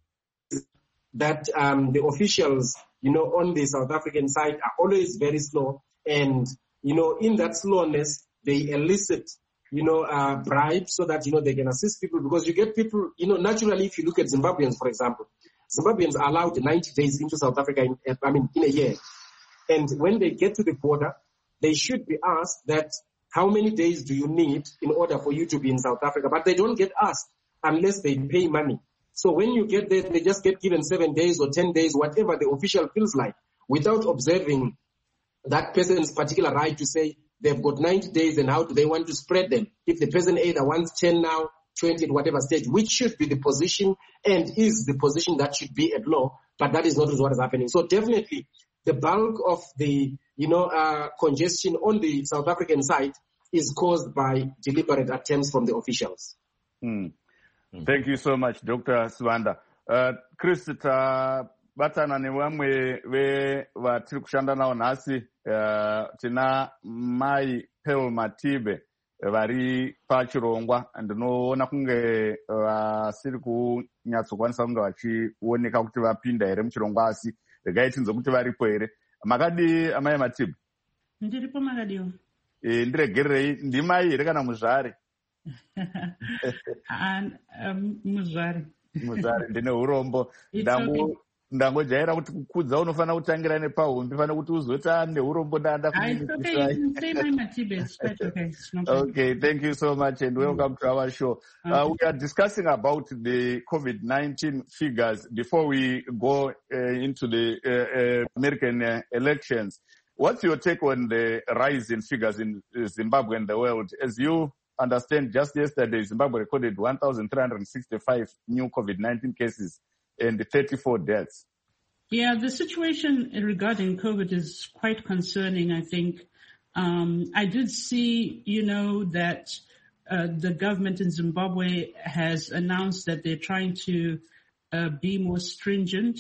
that the officials, on the South African side are always very slow. And, in that slowness, they elicit, bribes so that, they can assist people, because you get people, naturally, if you look at Zimbabweans, for example, Zimbabweans are allowed 90 days into South Africa in a year. And when they get to the border, they should be asked that how many days do you need in order for you to be in South Africa? But they don't get asked unless they pay money. So when you get there, they just get given 7 days or 10 days, whatever the official feels like, without observing that person's particular right to say they've got 90 days and how do they want to spread them. If the person either wants 10 now, 20 at whatever stage, which should be the position and is the position that should be at law, but that is not what is happening. So definitely the bulk of the, congestion on the South African side is caused by deliberate attempts from the officials. Thank you so much, Dr. Swanda. Chris, tabatana nevamwe vatiri kushanda navo nhasi, tina Mai Pearl Matibe vari pachirongwa, ndinoona kunge vasiri kunyatsokwanisa kunge vachioneka kuti vapinda here muchirongwa, asi regai tinzwe kuti varipo here. Makadi amai Matibe? Ndiripo makadiwo. Ndiregererei, ndimai here kana muzvare? Muzvare ndine urombo. Ndangojaira kuti kukudza unofanira kutangira nepahombe, fana kuti uzoti neurombo ndanda Okay, thank you so much and welcome to our show. We are discussing about the COVID-19 figures before we go into the American elections. What's your take on the rise in figures in Zimbabwe and the world? As you understand, just yesterday, Zimbabwe recorded 1,365 new COVID-19 cases and 34 deaths. Yeah, the situation regarding COVID is quite concerning, I think. I did see, that the government in Zimbabwe has announced that they're trying to be more stringent.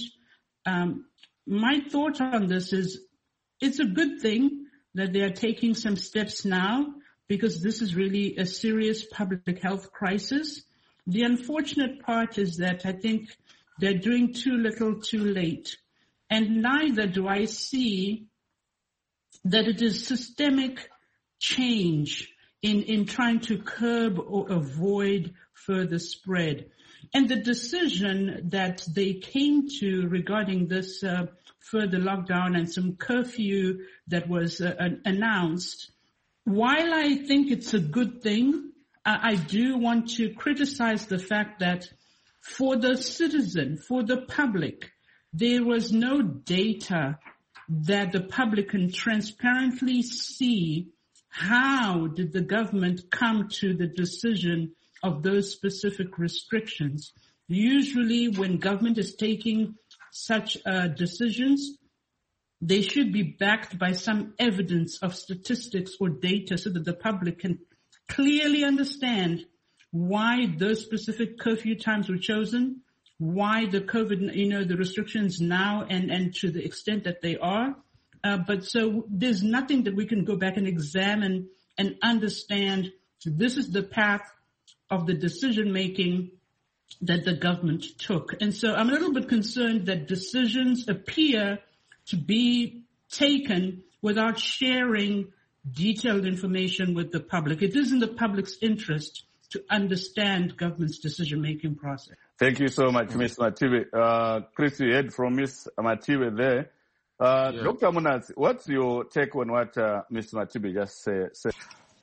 My thought on this is it's a good thing that they are taking some steps now, because this is really a serious public health crisis. The unfortunate part is that I think they're doing too little too late. And neither do I see that it is systemic change in trying to curb or avoid further spread. And the decision that they came to regarding this further lockdown and some curfew that was announced, while I think it's a good thing, I do want to criticize the fact that for the citizen, for the public, there was no data that the public can transparently see how did the government come to the decision of those specific restrictions. Usually when government is taking such decisions, they should be backed by some evidence of statistics or data so that the public can clearly understand why those specific curfew times were chosen, why the COVID, the restrictions now and to the extent that they are. But so there's nothing that we can go back and examine and understand. So this is the path of the decision making that the government took. And so I'm a little bit concerned that decisions appear to be taken without sharing detailed information with the public. It is in the public's interest to understand government's decision-making process. Thank you so much, Ms. Matibe. Chris, you heard from Ms. Matibe there. Dr. Munatsi, what's your take on what Ms. Matibe just said?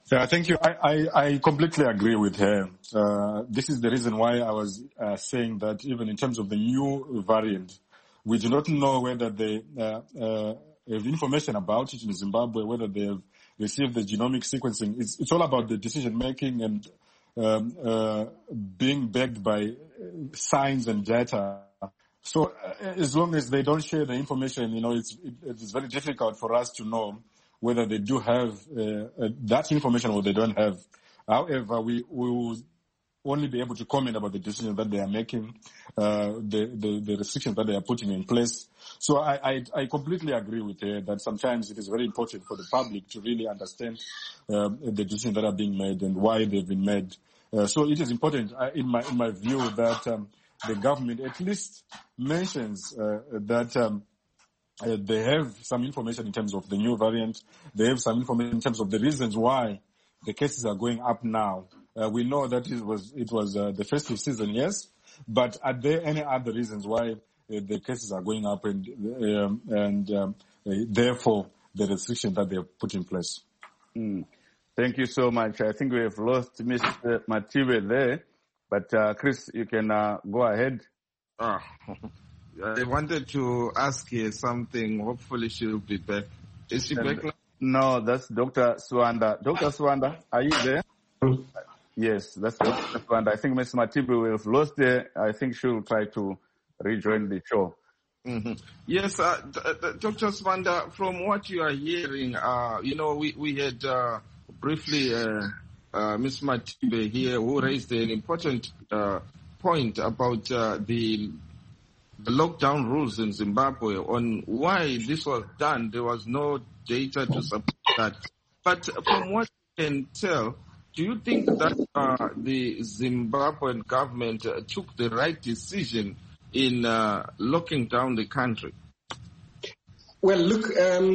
Yeah, thank you. I completely agree with her. This is the reason why I was saying that even in terms of the new variant, we do not know whether they have information about it in Zimbabwe, whether they have received the genomic sequencing. It's all about the decision making and being backed by science and data. So as long as they don't share the information, it's very difficult for us to know whether they do have that information or they don't have. However, we will only be able to comment about the decisions that they are making, the restrictions that they are putting in place. So I completely agree with her that sometimes it is very important for the public to really understand the decisions that are being made and why they've been made. So it is important, in my view, that the government at least mentions that they have some information in terms of the new variant. They have some information in terms of the reasons why the cases are going up now. We know that it was the festive season, yes, but are there any other reasons why the cases are going up and therefore the restriction that they have put in place? Thank you so much. I think we have lost Mr. Matibe there, but Chris, you can go ahead. I wanted to ask her something. Hopefully she'll be back. Is she back? No, that's Dr. Swanda. Dr. Swanda, are you there? Yes, that's Dr. Swanda. I think Ms. Matibu will have lost her. I think she'll try to rejoin the show. Mm-hmm. Yes, Dr. Swanda, from what you are hearing, we had briefly Ms. Matibe here who raised an important point about the lockdown rules in Zimbabwe on why this was done. There was no data to support that. But from what you can tell, do you think that the Zimbabwean government took the right decision in locking down the country? Well, look,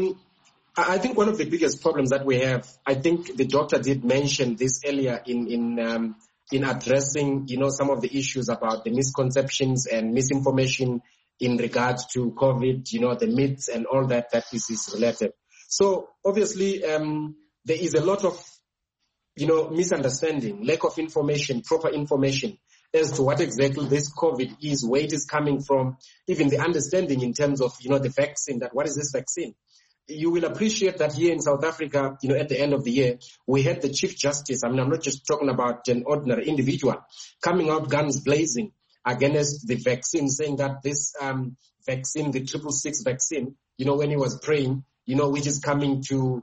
I think one of the biggest problems that we have, I think the doctor did mention this earlier in addressing, some of the issues about the misconceptions and misinformation in regards to COVID, the myths and all that is related. So obviously, there is a lot of, misunderstanding, lack of information, proper information as to what exactly this COVID is, where it is coming from, even the understanding in terms of, the vaccine, that what is this vaccine? You will appreciate that here in South Africa, at the end of the year, we had the Chief Justice. I mean, I'm not just talking about an ordinary individual coming out guns blazing against the vaccine, saying that this vaccine, the 666 vaccine, when he was praying, which is coming from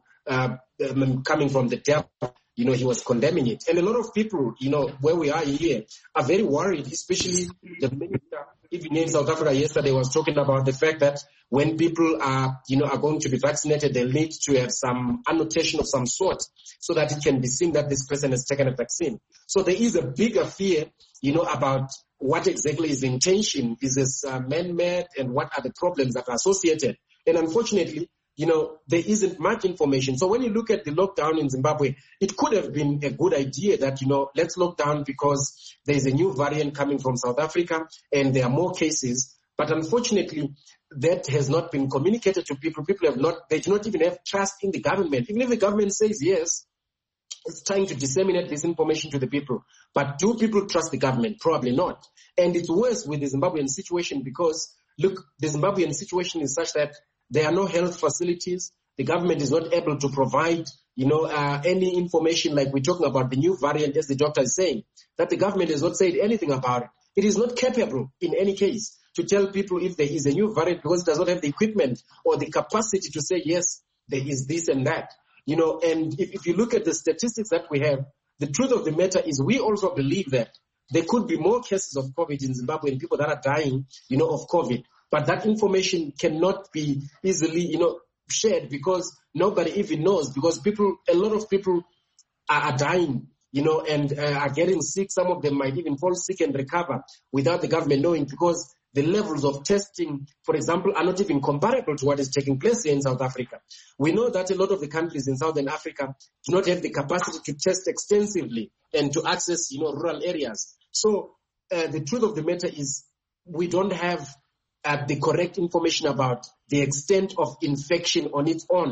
the devil, he was condemning it. And a lot of people, where we are here, are very worried, especially the minister, even in South Africa yesterday, was talking about the fact that when people are going to be vaccinated, they'll need to have some annotation of some sort so that it can be seen that this person has taken a vaccine. So there is a bigger fear, about what exactly is the intention. Is this man-made, and what are the problems that are associated? And unfortunately, there isn't much information. So when you look at the lockdown in Zimbabwe, it could have been a good idea that, let's lock down because there's a new variant coming from South Africa and there are more cases. But unfortunately, that has not been communicated to people. They do not even have trust in the government. Even if the government says yes, it's trying to disseminate this information to the people. But do people trust the government? Probably not. And it's worse with the Zimbabwean situation because, look, the Zimbabwean situation is such that there are no health facilities. The government is not able to provide, any information like we're talking about the new variant, as the doctor is saying, that the government has not said anything about it. It is not capable in any case to tell people if there is a new variant because it does not have the equipment or the capacity to say, yes, there is this and that. And if you look at the statistics that we have, the truth of the matter is we also believe that there could be more cases of COVID in Zimbabwe and people that are dying, of COVID. But that information cannot be easily, shared because nobody even knows because a lot of people are dying, and are getting sick. Some of them might even fall sick and recover without the government knowing because the levels of testing, for example, are not even comparable to what is taking place here in South Africa. We know that a lot of the countries in Southern Africa do not have the capacity to test extensively and to access, rural areas. So the truth of the matter is we don't have the correct information about the extent of infection on its own,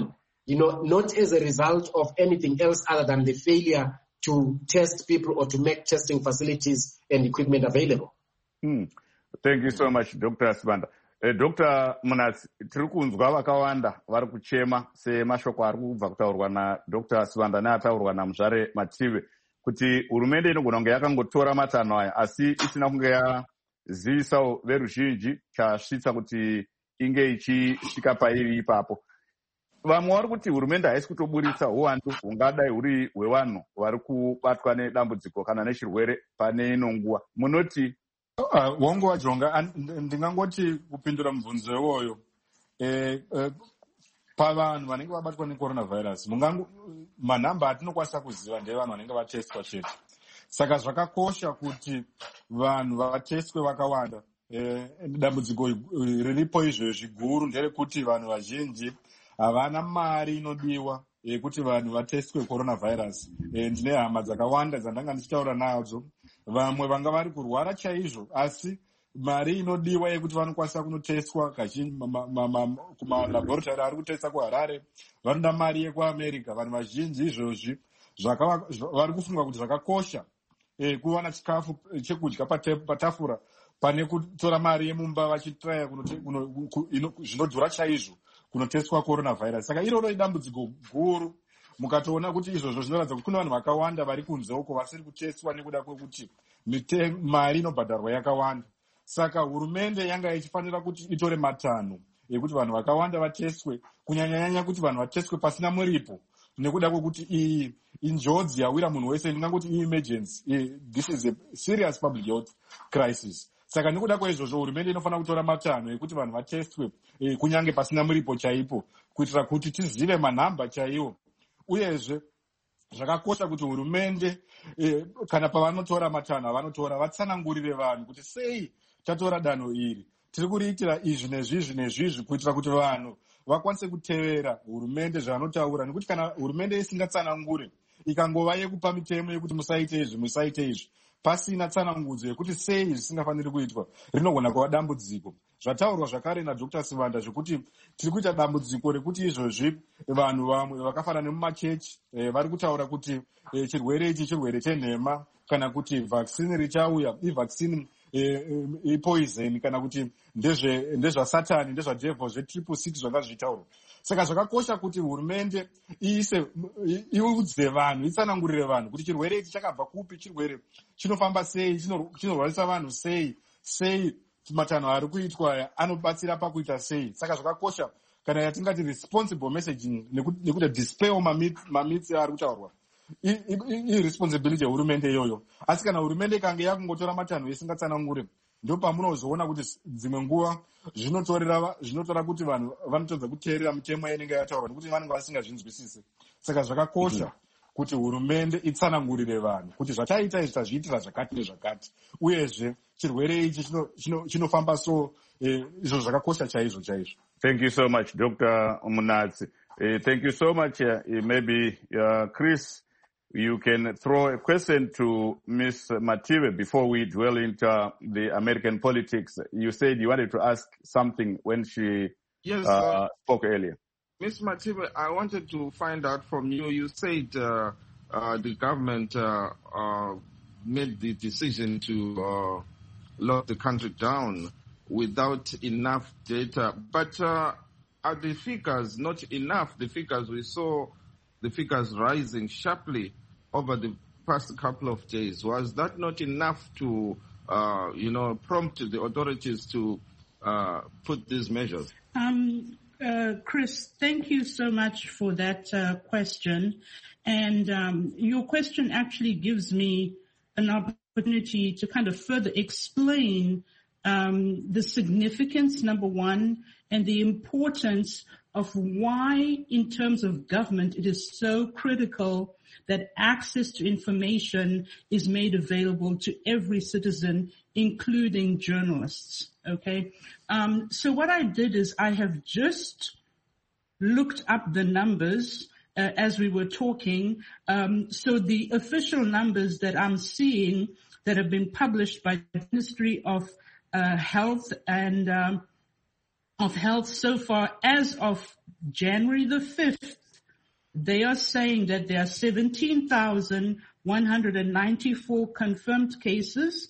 not as a result of anything else other than the failure to test people or to make testing facilities and equipment available. Thank you so much, Dr. Sibanda. Dr. Munatsi, tiri kunzwa vakawanda vari kuchema semashoko ari kubva kutaurwa naDr. Sibanda neataurwa naMuzvare Mative kuti hurumende inogona kunge yakangotora matanho aya asi isina kunge yazivisawo veruzhinji chasvitsa kuti inge ichisvika pairi ipapo. Vamwe vari kuti hurumende haisi kutoburitsa uwandu hungadai huri hwevanhu vari kubatwa nedambudziko kana nechirwere pane ino nguva. Munoti Wongo wajonga ndingangoti kupindura mubvunzo iwoyo pavanhu vanenge vabatwa necoronavirus manhamba atinokwanisa kuziva ndevanhu vanenge vatestwa chete. Saka zvakakosha kuti vanhu vatestwe vakawanda. Dambudziko riripo izvezvi guru nderekuti vanhu vazhinji havana mari inodiwa yekuti vanhu vatestwe coronavirus. Ndine hama dzakawanda dzandanga ndichitaura nadzo. Vamwe vanga vari kurwara chaizvo asi mari inodiwa yekuti vanokwanisa kunotestwa kumalaboratory ari kutesta kuHarare vanoda mari yekuAmerica. Vanhu vazhinji izvozvi vari kufunga kuti zvakakosha kuwana chikafu chekudya patafura pane kutora mari yemumba vachitraya zvinodhura chaizvo kunotestwa coronavirus. Saka iroro idambudziko guru. Mukatoona kuti izvozvo zvinoratidza kuti kune vanhu vakawanda vari kunze uko vasiri kutestwa nekuda kwekuti mari inobhadharwa yakawanda. Saka hurumende yanga ichifanira kuti itore matanho ekuti vanhu vakawanda vatestwe, kunyanyanyanya kuti vanhu vatestwe pasina muripo nekuda kwekuti iyi injodzi yawira munhu wese. Ndingangoti emergency, this is a serious public health crisis. Saka nekuda kwaizvozvo hurumende inofanira kutora matanho ekuti vanhu vatestwe kunyange pasina muripo chaipo kuitira kuti tizive manhamba chaiwo. Uyezve zvakakosha kuti hurumende kana pavanotora matanho avanotora vatsanangurire vanhu kuti sei tatora danho iri, tiri kuriitira izvi nezvizvi kuitira kuti vanhu vakwanise kutevera hurumende zvavanotaura. Nekuti kana hurumende isingatsanangure ikangova yekupa mitemo yekuti musaite izvi pasina tsanangudzo yekuti sei zvisingafaniri kuitwa, rinogona kuva dambudziko. Zvataurwa zvakare naDr. Sibanda zvekuti tiri kuita dambudziko rekuti izvozvi vanhu vamwe vakafanana nemumachechi vari kutaura kuti chirwere ichi chirwere chenhema kana kuti vaccine richauya ivaccine ipoison kana kuti ndezvasatani ndezvadevil zvetriple zvanga zvichitaurwa. Saka zvakakosha kuti hurumende iudze vanhu, itsanangurire vanhu kuti chirwere ichi chakabva kupi, chirwere chinofamba sei, chinorwarisa vanhu sei matanho ari kuitwa anobatsira pakuita sei. Saka zvakakosha kana yatingati responsible messaging nekuti dispel mamitsi ari kutaurwa irresponsibility yehurumende iyoyo. Asi kana hurumende ikange yakungotora matanho isingatsanangure, ndo pamunozoona kuti dzimwe nguva zvinotora kuti vanhu vanotodza kuteerera mitemo inenge yataurwa nekuti vanenge vasingazvinzwisisi. Saka zvakakosha kuti hurumende itsanangurire vanhu kuti zvataita izvi tazviitira zvakati nezvakati, uyezve chirwere ichi chinofamba so. Izvo zvakakosha chaizvo. Thank you so much, Dr. Munatsi. Thank you so much. Maybe Chris, you can throw a question to Ms. Mative before we dwell into the American politics. You said you wanted to ask something when she spoke earlier. Ms. Mative, I wanted to find out from you. You said the government made the decision to lock the country down without enough data. But are the figures not enough? The figures, we saw the figures rising sharply over the past couple of days. Was that not enough to, prompt the authorities to put these measures? Chris, thank you so much for that question. And your question actually gives me an opportunity to kind of further explain the significance, number one, and the importance of why, in terms of government, it is so critical that access to information is made available to every citizen, including journalists. Okay? So what I did is I have just looked up the numbers as we were talking. So the official numbers that I'm seeing that have been published by the Ministry of Health and of Health so far as of January the 5th, they are saying that there are 17,194 confirmed cases,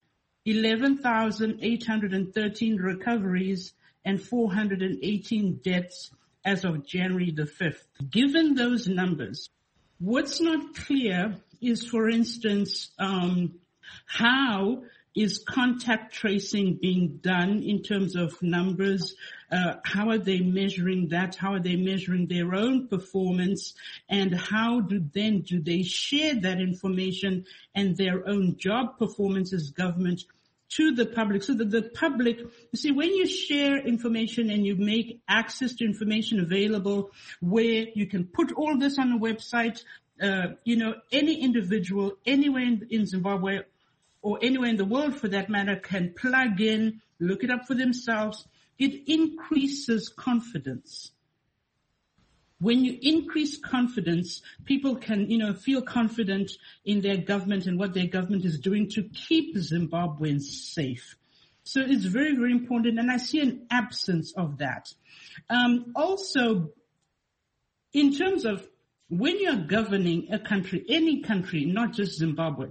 11,813 recoveries, and 418 deaths as of January the 5th. Given those numbers, what's not clear is, for instance, how is contact tracing being done in terms of numbers? How are they measuring that? How are they measuring their own performance? And how do they share that information and their own job performance as government to the public, so that the public, you see, when you share information and you make access to information available where you can put all this on a website, any individual anywhere in Zimbabwe or anywhere in the world for that matter can plug in, look it up for themselves. It increases confidence. When you increase confidence, people can, feel confident in their government and what their government is doing to keep Zimbabweans safe. So it's very, very important, and I see an absence of that. Also, in terms of when you're governing a country, any country, not just Zimbabwe,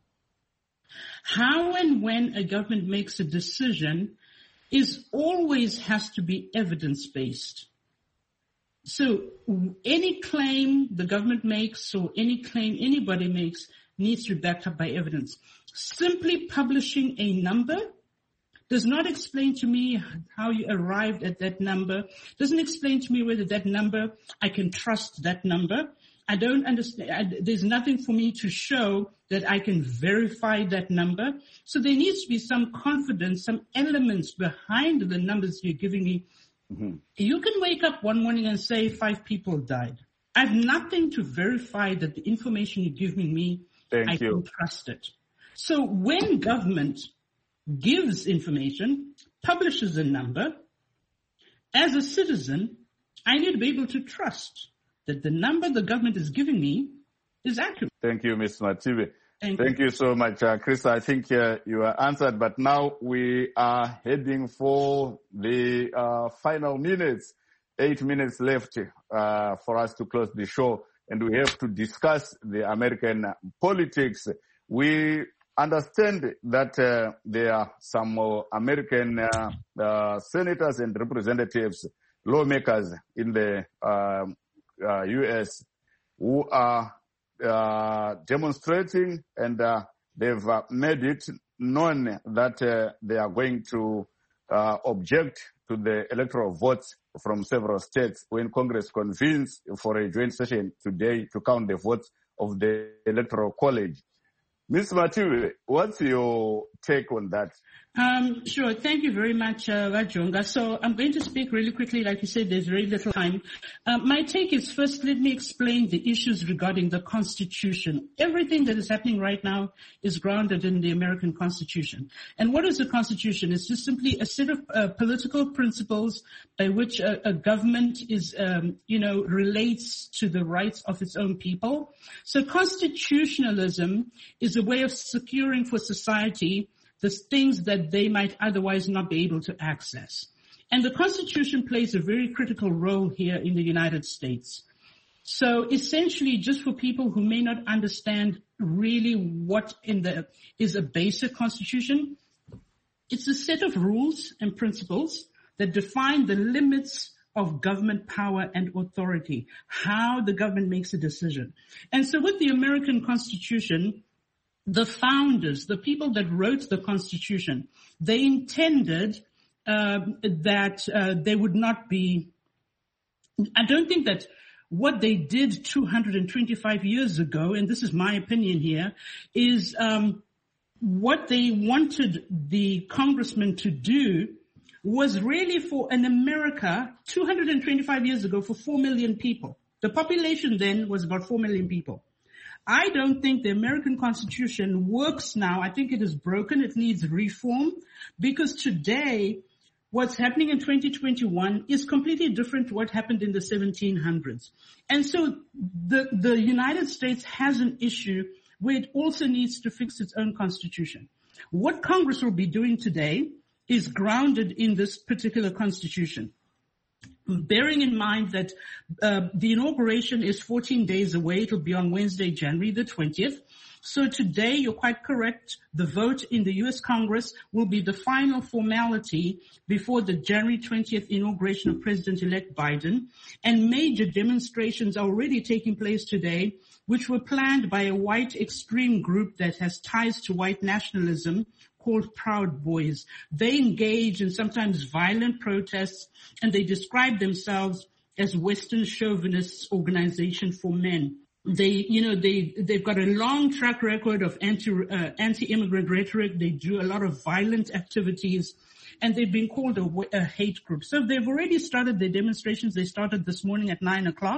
how and when a government makes a decision always has to be evidence-based. So any claim the government makes or any claim anybody makes needs to be backed up by evidence. Simply publishing a number does not explain to me how you arrived at that number, doesn't explain to me whether that number, I can trust that number. I don't understand. There's nothing for me to show that I can verify that number. So there needs to be some confidence, some elements behind the numbers you're giving me. Mm-hmm. You can wake up one morning and say 5 people died. I have nothing to verify that the information you're giving me, I can trust it. So when government gives information, publishes a number, as a citizen, I need to be able to trust that the number the government is giving me is accurate. Thank you, Ms. Matibe. Thank you so much, Chris. I think you are answered, but now we are heading for the final minutes, 8 minutes left for us to close the show, and we have to discuss the American politics. We understand that there are some American senators and representatives, lawmakers in the U.S. who are demonstrating, and they've made it known that they are going to object to the electoral votes from several states when Congress convenes for a joint session today to count the votes of the Electoral College. Ms. Matibe, what's your take on that? Sure. Thank you very much, Vajonga. So I'm going to speak really quickly. Like you said, there's very little time. My take is, first, let me explain the issues regarding the Constitution. Everything that is happening right now is grounded in the American Constitution. And what is the Constitution? It's just simply a set of political principles by which a government is, relates to the rights of its own people. So constitutionalism is a way of securing for society the things that they might otherwise not be able to access. And the Constitution plays a very critical role here in the United States. So essentially, just for people who may not understand really what is a basic Constitution, it's a set of rules and principles that define the limits of government power and authority, how the government makes a decision. And so with the American Constitution, the founders, the people that wrote the Constitution, they intended that there would not be, I don't think that what they did 225 years ago, and this is my opinion here, is what they wanted the congressmen to do was really for an America 225 years ago for 4 million people. The population then was about 4 million people. I don't think the American Constitution works now. I think it is broken. It needs reform, because today what's happening in 2021 is completely different to what happened in the 1700s. And so the United States has an issue where it also needs to fix its own constitution. What Congress will be doing today is grounded in this particular constitution. bearing in mind that the inauguration is 14 days away. It'll be on Wednesday, January the 20th. So today, you're quite correct, the vote in the U.S. Congress will be the final formality before the January 20th inauguration of President-elect Biden. And major demonstrations are already taking place today, which were planned by a white extreme group that has ties to white nationalism called Proud Boys. They engage in sometimes violent protests, and they describe themselves as Western Chauvinist Organization for Men. They've got a long track record of anti-immigrant rhetoric. They do a lot of violent activities, and they've been called a hate group. So they've already started their demonstrations. They started this morning at 9:00.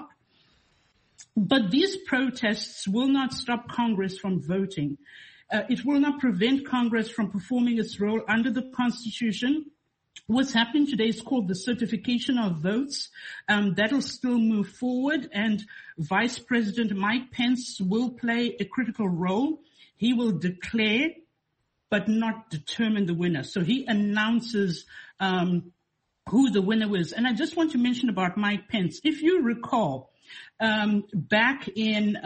But these protests will not stop Congress from voting. It will not prevent Congress from performing its role under the Constitution. What's happening today is called the certification of votes. That'll still move forward, and Vice President Mike Pence will play a critical role. He will declare, but not determine the winner. So he announces who the winner is. And I just want to mention about Mike Pence. If you recall, back in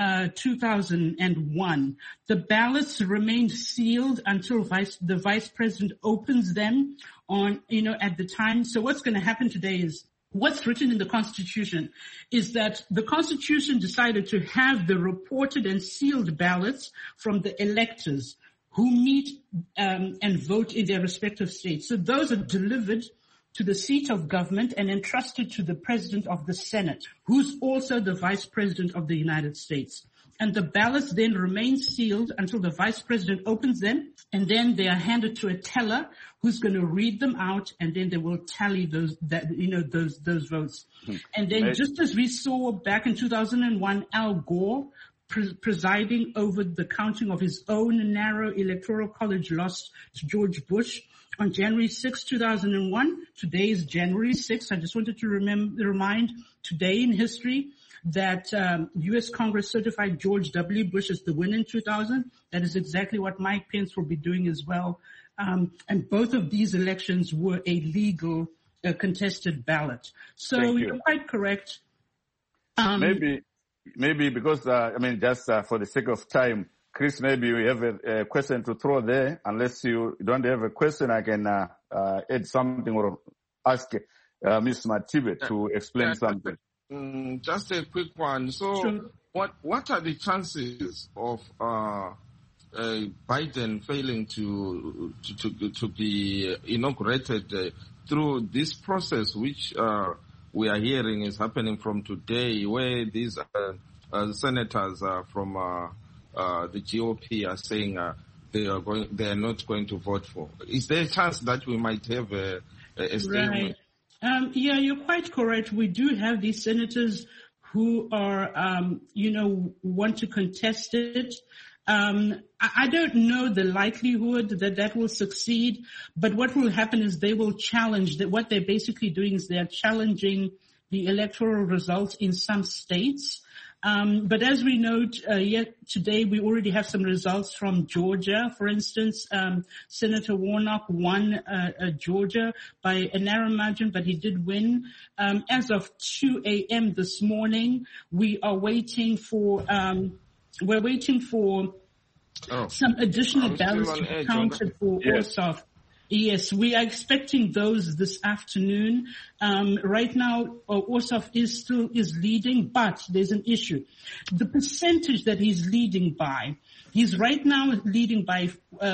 2001, the ballots remained sealed until the vice president opens them at the time. So what's going to happen today is what's written in the Constitution is that the Constitution decided to have the reported and sealed ballots from the electors who meet and vote in their respective states. So those are delivered to the seat of government and entrusted to the president of the Senate, who's also the vice president of the United States. And the ballots then remain sealed until the vice president opens them, and then they are handed to a teller who's going to read them out, and then they will tally those votes. And then just as we saw back in 2001, Al Gore presiding over the counting of his own narrow electoral college loss to George Bush, on January 6, 2001, today is January 6. I just wanted to remind today in history that U.S. Congress certified George W. Bush as the winner in 2000. That is exactly what Mike Pence will be doing as well. And both of these elections were a legal contested ballot. So you're quite correct. Maybe because, just for the sake of time, Chris, maybe you have a question to throw there. Unless you don't have a question, I can add something or ask Ms. Matibe to explain something. Just a quick one. So, sure. What are the chances of Biden failing to be inaugurated through this process, which we are hearing is happening from today, where these senators from the GOP are saying they are not going to vote for? Is there a chance that we might have a statement? Right. Yeah, you're quite correct. We do have these senators who are, want to contest it. I don't know the likelihood that will succeed, but what will happen is they will challenge that. What they're basically doing is they're challenging the electoral results in some states. But as we know, yet today we already have some results from Georgia. For instance, Senator Warnock won Georgia by a narrow margin, but he did win. As of 2 a.m. this morning, we are waiting for some additional ballots to be counted for Ossoff. Yes, we are expecting those this afternoon. Right now, Ossoff is leading, but there's an issue. The percentage that he's leading by, he's right now leading by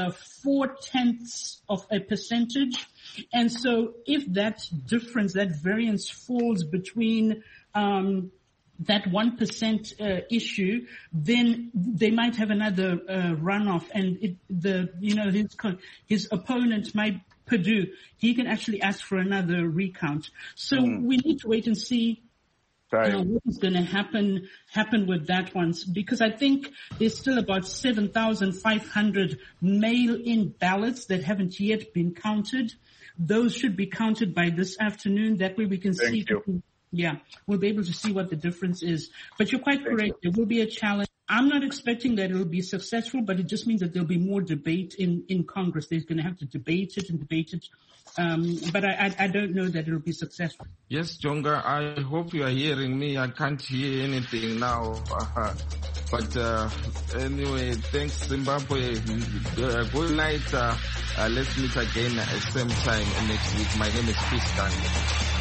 0.4%. And so if that difference, that variance falls between that 1% issue, then they might have another runoff, and his opponent, Perdue, he can actually ask for another recount. So we need to wait and see what is going to happen with that one, because I think there's still about 7,500 mail-in ballots that haven't yet been counted. Those should be counted by this afternoon. That way we can see. Yeah, we'll be able to see what the difference is. But you're quite correct. There will be a challenge. I'm not expecting that it'll be successful, but it just means that there'll be more debate in Congress. They're going to have to debate it. But I don't know that it'll be successful. Yes, Jonga, I hope you are hearing me. I can't hear anything now. But anyway, thanks, Zimbabwe. Good night. Let's meet again at the same time next week. My name is Chris Dunn.